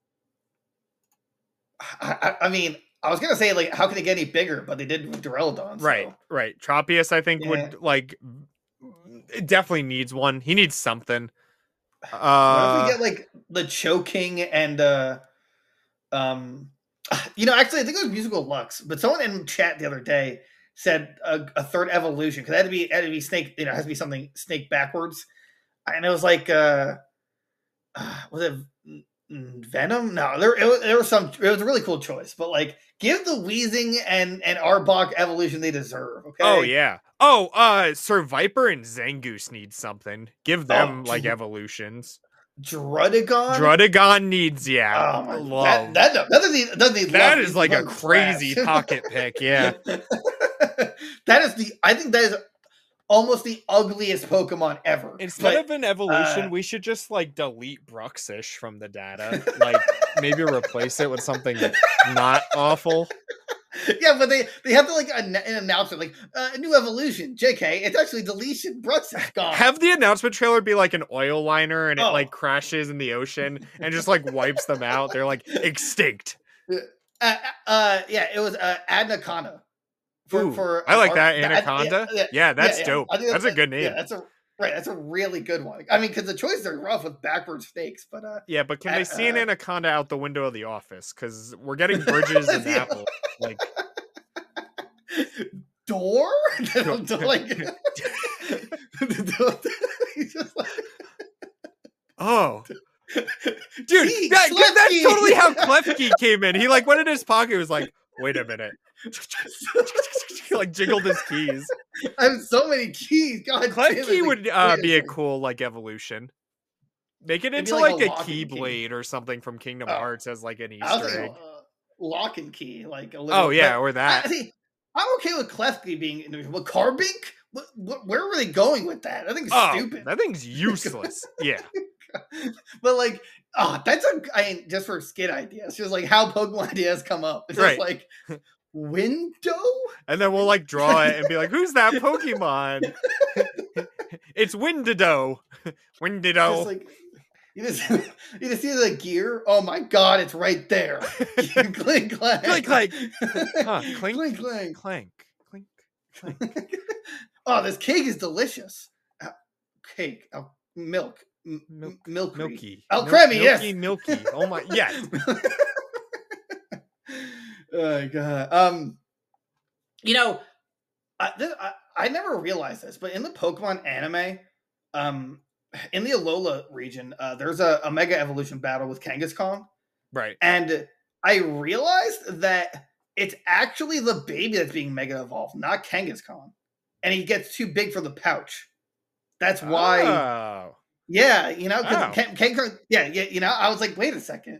I, I, I mean, I was gonna say like, how can it get any bigger? But they did with Duraludon. So. Right, right. Tropius, I think Yeah. would like. It definitely needs one. He needs something. What Uh, if we get like the Choking and uh um you know, actually I think it was Musical Lux, but someone in chat the other day said a, a third evolution because it had to be it had to be snake, you know, it has to be something snake backwards. And it was like uh, uh was it Venom? No, there it was, there was some it was a really cool choice, but like give the Weezing and and Arbok evolution they deserve, okay? oh yeah. Oh, uh, Sir Viper and Zangoose need something. Give them Oh, like Dr- evolutions. Drudigon? Drudigon needs yeah. Oh my, love. that, that, that doesn't need, doesn't need That love, is like a it's crazy trash. pocket pick. Yeah. That is the I think that is almost the ugliest Pokemon ever. Instead But, of an evolution, uh, we should just like delete Bruxish from the data. Like maybe replace it with something not awful. yeah, but they they have to like an, an announcement like uh, a new evolution. J K, it's actually deletion. Brooks is gone. Have the announcement trailer be like an oil liner and it Oh. like crashes in the ocean and just like wipes them out. They're like extinct. uh, uh, yeah, it was uh, Adnacana. For, Ooh, for I like uh, that the- Anaconda. yeah, Yeah, that's yeah, dope. I think That's a good name. Yeah, that's a right. That's a really good one. I mean, because the choices are rough with backward snakes, but uh, Yeah, but can they see an Uh, anaconda out the window of the office? Because we're getting Bridges and Yeah. Apple. Like, door, like, he's just like, oh, dude, Key, that, Klefki. that's totally how Klefki came in. He like went in his pocket. He was like, wait a minute. He like jiggled his keys. I have so many keys. God, damn it, Klefki like, would uh, wait be a second. cool like evolution. Make it It'd be into like like, a a, lock and key. Keyblade or something from Kingdom Oh. Hearts as like an I was Easter thinking egg. uh, lock and key, like a Oh little, yeah, but or I, that. see, I'm okay with Klefki being individual. But Carbink, what, what, where were they going with that? I think it's Oh, stupid. that thing's useless. Yeah. But like, oh, that's a I mean, just for skit ideas, just like how Pokemon ideas come up. It's Right. just like window. And then we'll like draw it and be like, who's that Pokemon? It's Windido. Windido. Just like you just you just see the gear. Oh my god, it's right there. Clink clank. Clink, clank. Huh, clink, Clink clank. Clank. Clink. Clank. Oh, this cake is delicious. Uh, cake, uh, milk, M- Milk- milk, Milky. Oh, Mil- creamy, yes. Milky, milky. Oh my, yes. Oh god. Um, you know, I, this, I I never realized this, but in the Pokemon anime, um, in the Alola region, uh, there's a, a Mega Evolution battle with Kangaskhan, Right. and I realized that it's actually the baby that's being Mega Evolved, not Kangaskhan, and he gets too big for the pouch. That's why. Oh. Yeah, you know, because Oh. Ken, Ken, yeah, yeah, you know, I was like, wait a second,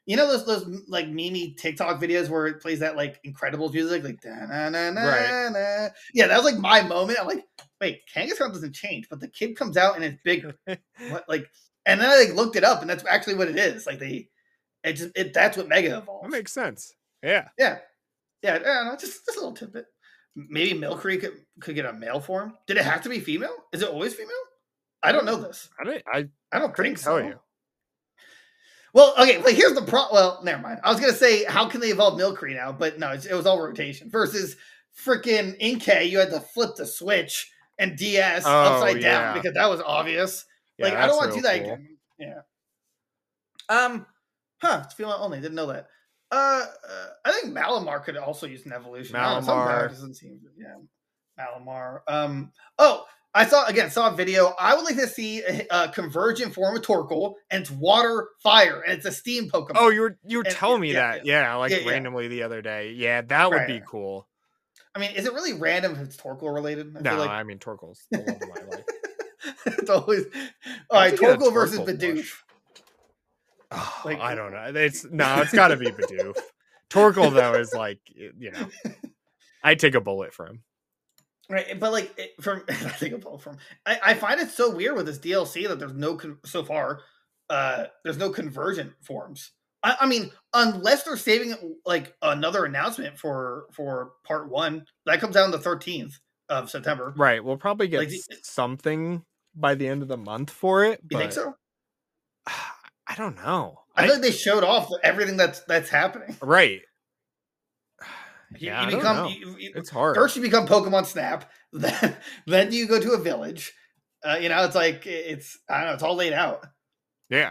You know those those like meme TikTok videos where it plays that like Incredibles music, like da na na na Right. na. Yeah, that was like my moment. I'm like, wait, Kangaskhan doesn't change, but the kid comes out and it's bigger. What like? And then I like looked it up, and that's actually what it is. Like they, it just it that's what Mega evolves. That makes sense. Yeah. Yeah, yeah. yeah no, just just a little tidbit. Maybe Milcery could could get a male form. Did it have to be female? Is it always female? I don't know this. I don't. I I don't couldn't think tell so. you. Well, okay, like here's the pro. Well, never mind. I was gonna say how can they evolve Milcery now, but no, it's, it was all rotation. Versus freaking Inkay, you had to flip the switch and D S Oh, upside down yeah. because that was obvious. Yeah, Like I don't that's want to do real that cool. again. Yeah. Um. Huh. It's female only. Didn't know that. Uh, uh, I think Malamar could also use an evolution. I don't know, some Malamar. power doesn't seem. Yeah. Malamar. Um. Oh. I saw again saw a video. I would like to see a, a convergent form of Torkoal, and it's water fire, and it's a steam Pokemon. Oh, you were you were And- telling me yeah, that. Yeah, like Yeah, yeah. randomly the other day. Yeah, that would Right. be cool. I mean, is it really random if it's Torkoal related? I No, feel like I mean Torkoal's the love of my life. it's always all right. How'd you get a Torkoal versus Torkoal Bidoof. plush? Oh, Like- I don't know. It's no, it's got to be Bidoof. Torkoal though is like you know, I'd take a bullet for him. Right, but like it, from I think about from I, I find it so weird with this D L C that there's no con- so far uh there's no convergent forms. I, I mean, unless they're saving like another announcement for for part one that comes out on the thirteenth of September. Right, we'll probably get Like the- something by the end of the month for it. You think but so? I don't know. I I, feel like they showed off everything that's that's happening. right. You, Yeah, you I don't become know. you, you, It's hard. first you become Pokemon Snap, then then you go to a village. Uh, you know, it's like it's I don't know, it's all laid out. Yeah.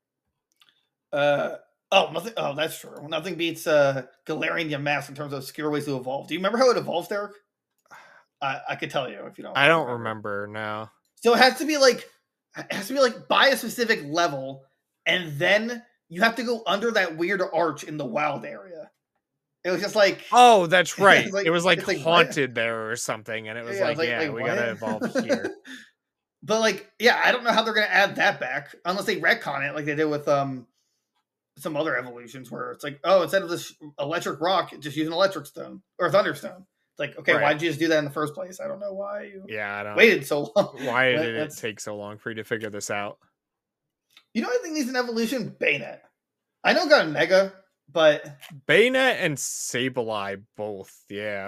Uh oh, nothing. Oh, that's true. Nothing beats uh Galarian Yamask in terms of obscure ways to evolve. Do you remember how it evolves, Derek? I, I could tell you if you don't. I don't remember now. So it has to be like it has to be like by a specific level, and then you have to go under that weird arch in the wild area. It was just like Oh, that's It's right. like- it was like it's like, what? haunted there or something, and it was Yeah, like, it's yeah, we what? gotta evolve here. But like, yeah, I don't know how they're gonna add that back unless they retcon it like they did with um some other evolutions where it's like, oh, instead of this electric rock, just use an electric stone or thunderstone. It's like, okay, Right. why'd you just do that in the first place? I don't know why you Yeah, I don't. waited so long. Why That- did it that's- take so long for you to figure this out? You know, I think needs an evolution. Bayonet. I know it got a mega, but Bayonet and Sableye both, yeah.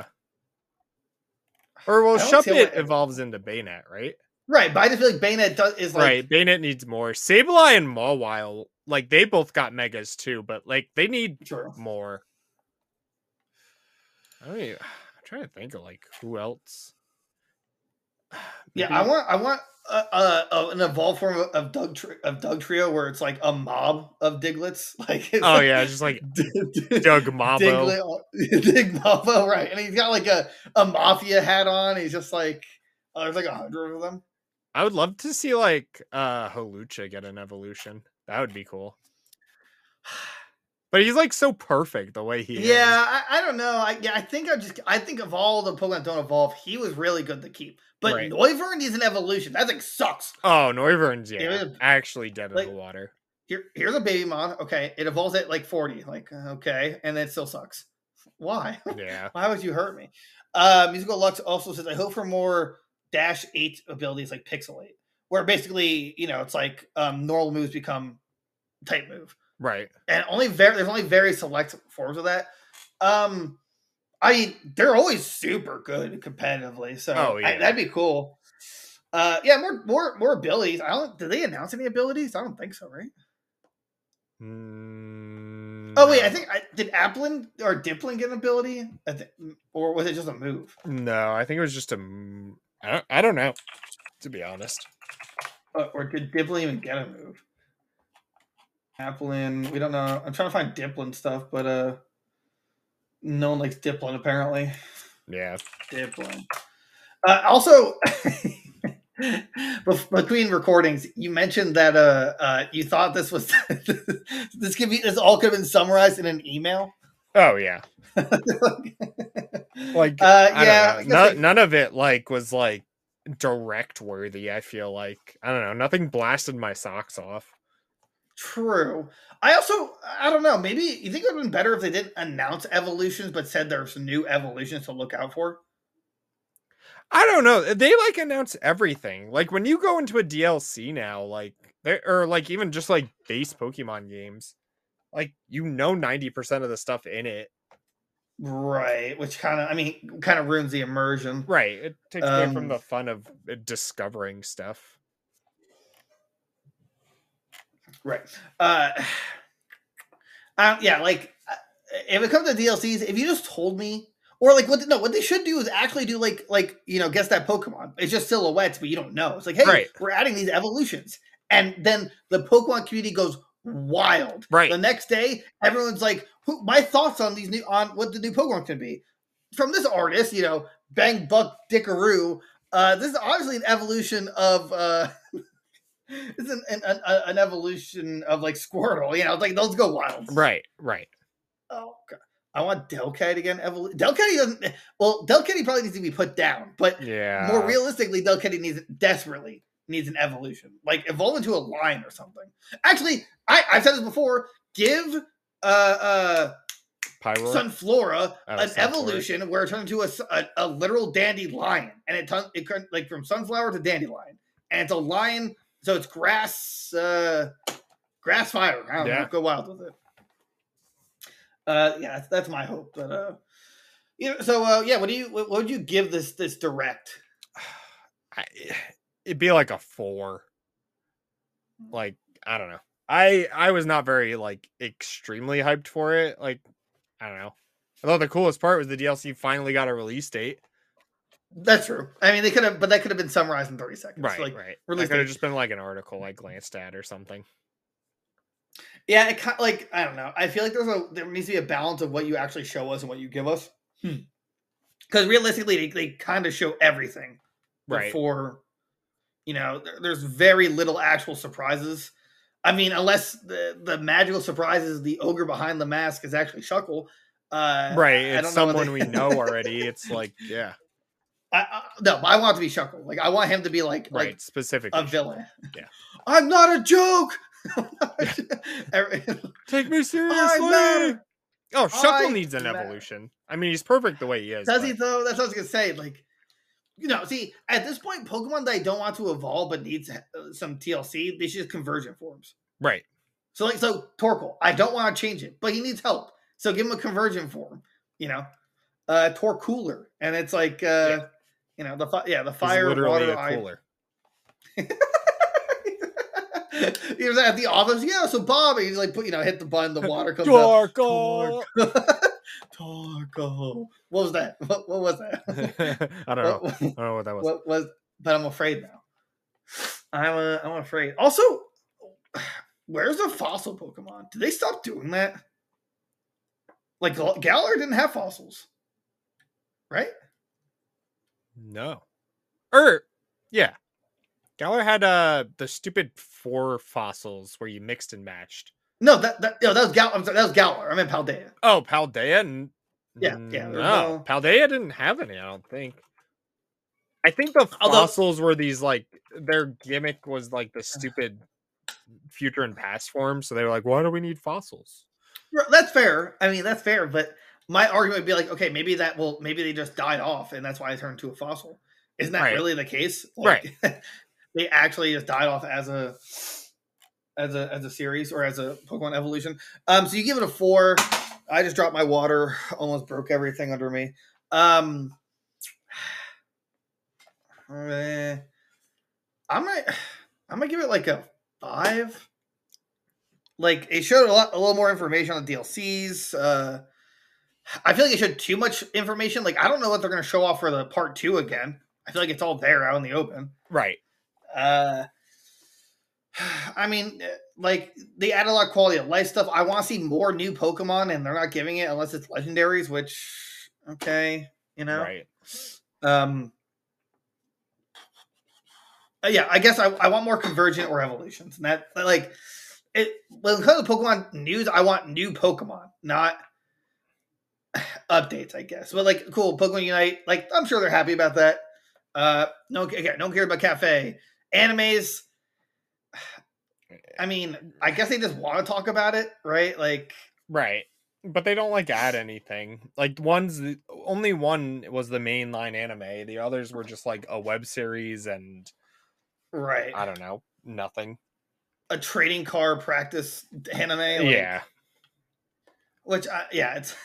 Or well, I don't see how Shuppet it- evolves into Bayonet, right? right. But I just feel like Bayonet does is like right. Bayonet needs more. Sableye and Mawile, like they both got megas too, but like they need true. more. I don't even, I'm trying to think of like who else. Yeah, Maybe- I want I want uh, uh, uh, an evolved form of, of Doug Tri- of Doug Trio where it's like a mob of Diglets. Like it's Oh like, yeah, just like Dig- Doug Mabo. Diglett, Dig Mabo, right? And he's got like a, a mafia hat on. He's just like oh, there's like a hundred of them. I would love to see like uh Hawlucha get an evolution. That would be cool. But he's like so perfect the way he is. Yeah, I, I don't know. I yeah, I think I just I think of all the Pokemon that don't evolve, he was really good to keep. But Right. Noivern needs an evolution. That thing sucks. Oh, Noivern's yeah, It was- actually dead like- in the water. Here, here's a baby mon. Okay, it evolves at like forty. Like uh, okay, and then it still sucks. Why? Yeah. Why would you hurt me? Uh, Musical Lux also says, I hope for more Dash eight abilities like Pixelate, where basically, you know, it's like um, normal moves become type move. Right. And only very there's only very select forms of that. Um, I mean, they're always super good competitively, so Oh, I- yeah. that'd be cool. Uh, yeah, more more more abilities. I don't. Did they announce any abilities? I don't think so, right? Mm, Oh wait, I no. think I did Applin or Dipplin get an ability, I thi- or was it just a move? No, I think it was just a. m- I don't, I don't know, to be honest. Uh, or did Dipplin even get a move? Applin, we don't know. I'm trying to find Dipplin stuff, but uh, no one likes Dipplin apparently. Yeah. Dipplin. Uh, also, bef- between recordings, you mentioned that uh, uh, you thought this was this could be this all could have been summarized in an email. Oh yeah. Like uh, I yeah, I don't guess know. No, like- none of it like was like direct worthy. I feel like I don't know. Nothing blasted my socks off. True. I also, I don't know, maybe you think it would have been better if they didn't announce evolutions, but said there's new evolutions to look out for? I don't know. They like announce everything. Like when you go into a D L C now, like or like even just like base Pokemon games, like you know ninety percent of the stuff in it. Right, which kind of, I mean, kind of ruins the immersion. Right, it takes Um, away from the fun of discovering stuff. Right. Uh, uh yeah, like if it comes to D L Cs, if you just told me, or like what? No, what they should do is actually do like like you know, guess that Pokemon. It's just silhouettes, but you don't know. It's like, hey, Right. we're adding these evolutions, and then the Pokemon community goes wild. Right. The next day, everyone's like, who, my thoughts on these new on what the new Pokemon can be from this artist, you know, Bang Buck Dickaroo. Uh, this is obviously an evolution of uh, it's an, an, an, an evolution of like Squirtle. You know, like those go wild. Right, right. Oh god, I want Delcatty again. Evol- Delcatty doesn't. Well, Delcatty probably needs to be put down, but Yeah. more realistically, Delcatty needs desperately needs an evolution, like evolve into a lion or something. Actually, I, I've said this before. Give uh uh Pyroar? Sunflora Oh, an Sunflora. evolution where it turns into a, a, a literal dandelion, and it turns it turn- like from sunflower to dandelion, and it's a lion. So it's grass, uh, grass fire. I don't Yeah. know. Go wild with it. Uh, yeah, that's, that's my hope. But uh, you know, so uh, yeah, what do you what, what would you give this this direct? I, it'd be like a four. Like, I don't know. I I was not very like extremely hyped for it. Like, I don't know. I thought the coolest part was the D L C finally got a release date. That's true. I mean, they could have, but that could have been summarized in thirty seconds. Right, like, right. release That could have date. just been like an article I glanced at or something. Yeah, it kind like I don't know. I feel like there's a there needs to be a balance of what you actually show us and what you give us. Because realistically, they, they kind of show everything Right. before. You know, there, there's very little actual surprises. I mean, unless the the magical surprise is the ogre behind the mask is actually Shuckle. Uh, Right. I It's don't know what someone they- we know already. It's like, yeah. I, I, no, I want it to be Shuckle. Like I want him to be like Right. like Specifically. a villain. Yeah. I'm not a joke. Every- Take me I'm seriously. not- Oh, Shuckle I needs an matter. evolution. I mean, he's perfect the way he is. Does but- he though? That's what I was gonna say. Like, you know, see, at this point, Pokemon that I don't want to evolve but needs uh, some T L C, they should just conversion forms. Right. So, like, so Torkoal, I don't want to change it, but he needs help. So give him a conversion form. You know, uh, Torcooler, and it's like, uh, Yeah. you know, the fi- yeah, the He's fire, literally water, a ice. cooler. He was at the office. Yeah, so Bob, he's like, put you know, hit the button, the water comes up. Torkoal. Torkoal. What was that? What, what was that? I don't know. What, I don't know what that was. what was? But I'm afraid now. I'm uh, I'm afraid. Also, where's the fossil Pokemon? Did they stop doing that? Like Gal- Galar didn't have fossils, right? No. Or yeah. Galar had uh the stupid four fossils where you mixed and matched. No, that that no, that was Gal. I'm sorry, that was Galar. I meant Paldea. Oh, Paldea? N- Yeah, yeah, No, there's no- Paldea didn't have any, I don't think. I think the Although- fossils were these like their gimmick was like the stupid future and past forms, so they were like, why do we need fossils? Right, that's fair. I mean, that's fair. But my argument would be like, okay, maybe that will maybe they just died off, and that's why I turned to a fossil. Isn't that Right. really the case? Like, right. They actually just died off as a as a as a series or as a Pokemon evolution. Um, so you give it a four. I just dropped my water, almost broke everything under me. Um, eh, I might I might give it like a five. Like it showed a lot, a little more information on the D L Cs. Uh, I feel like it showed too much information. Like I don't know what they're going to show off for the part two again. I feel like it's all there out in the open. Right. Uh, I mean, like they add a lot of quality of life stuff. I want to see more new Pokemon, and they're not giving it unless it's legendaries. Which, okay, you know, Right. um, uh, yeah. I guess I, I want more convergent or evolutions, and that like it. When it comes to Pokemon news, I want new Pokemon, not updates. I guess, but like, cool Pokemon Unite. Like, I'm sure they're happy about that. Uh, no, again, don't care about Cafe animes. I mean, I guess they just want to talk about it, right? Like, right. But they don't like add anything. Like one's the, only one was the mainline anime. The others were just like a web series and right. I don't know, nothing. A trading card practice anime. Like, yeah. Which, uh, yeah, it's.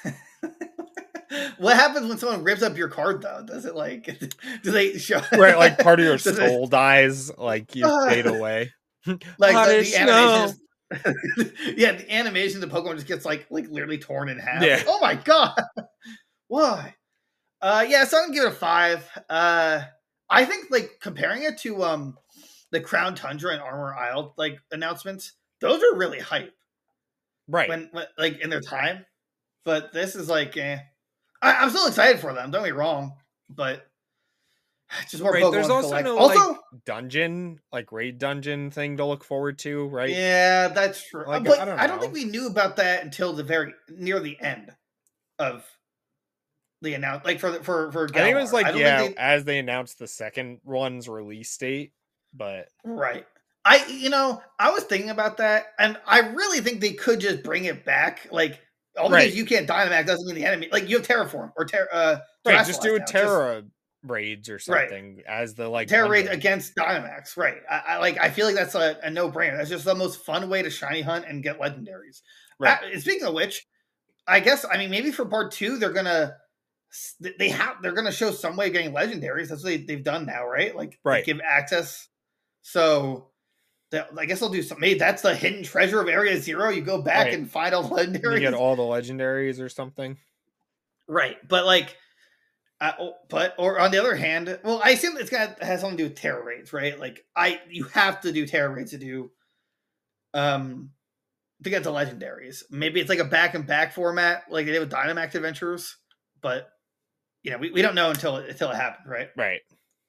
What happens when someone rips up your card, though? Does it like? Do they show? Right, like part of your Does soul it... dies, like you fade away. Like the, the animation. Is... yeah, the animation, the Pokemon just gets like like literally torn in half. Yeah. Like, oh my god, why? Uh, yeah, so I'm gonna give it a five. Uh, I think like comparing it to um the Crown Tundra and Armor Isle like announcements, those are really hype. Right. When, when like in their time, but this is like, eh. I, I'm still excited for them. Don't get me wrong, but. Just more right, Pokemon there's also collect. no also, like dungeon, like raid dungeon thing to look forward to, right? Yeah, that's true. Like, but I don't, I don't think we knew about that until the very near the end of the announce. Like for the, for for Galar. I think it was like yeah, they... as they announced the second one's release date, but right. I you know I was thinking about that, and I really think they could just bring it back. Like all because right. you can't Dynamax doesn't mean the enemy. Like you have Terraform or Terra. Uh, right, just do a Terra. Just, raids or something right. as the like Terra raid against Dynamax, right? I, I like. I feel like that's a, a no brainer. That's just the most fun way to shiny hunt and get legendaries. Right. Uh, speaking of which, I guess I mean maybe for part two they're gonna they have they're gonna show some way of getting legendaries. That's what they, they've done now, right? Like right. give access. So I guess they'll do something. Maybe that's the hidden treasure of Area Zero. You go back right. and find all the legendaries. You get all the legendaries or something. Right, but like. Uh, but or on the other hand, well, I assume it's got it has something to do with Terra raids, right? Like I, you have to do Terra raids to do, um, to get the legendaries. Maybe it's like a back and back format, like they did with Dynamax Adventures. But you know, we, we don't know until until it happens, right? Right.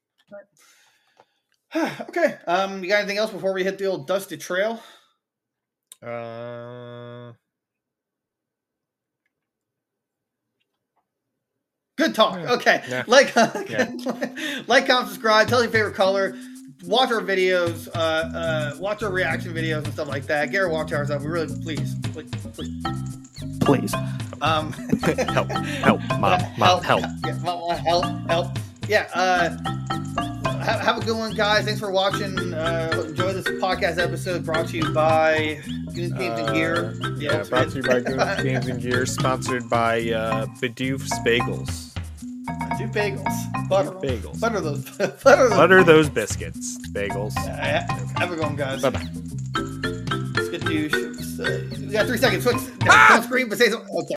Right. Okay. Um, you got anything else before we hit the old Dusty Trail? Uh. Good talk. Okay. Yeah. Like, yeah. like, comment, subscribe, tell your favorite color, watch our videos, uh, uh, watch our reaction videos and stuff like that. Get our watch hours up. We really, please, please, please. please. Um, help, help, mom, mom, help. Yeah, mom, help, help. Yeah. Uh, have, have a good one, guys. Thanks for watching. Uh, enjoy this podcast episode brought to you by Goons Games and Gear. Uh, yeah, brought to you by Goons Games and Gear. Sponsored by uh, Bidoof's Bagels. Do bagels. Butter bagels. Butter those. Butter those, Butter those biscuits. Bagels. Yeah, have a good one, guys. Bye bye. Skadoosh. We got three seconds. Quick. Ah! Don't scream, but say something. Okay.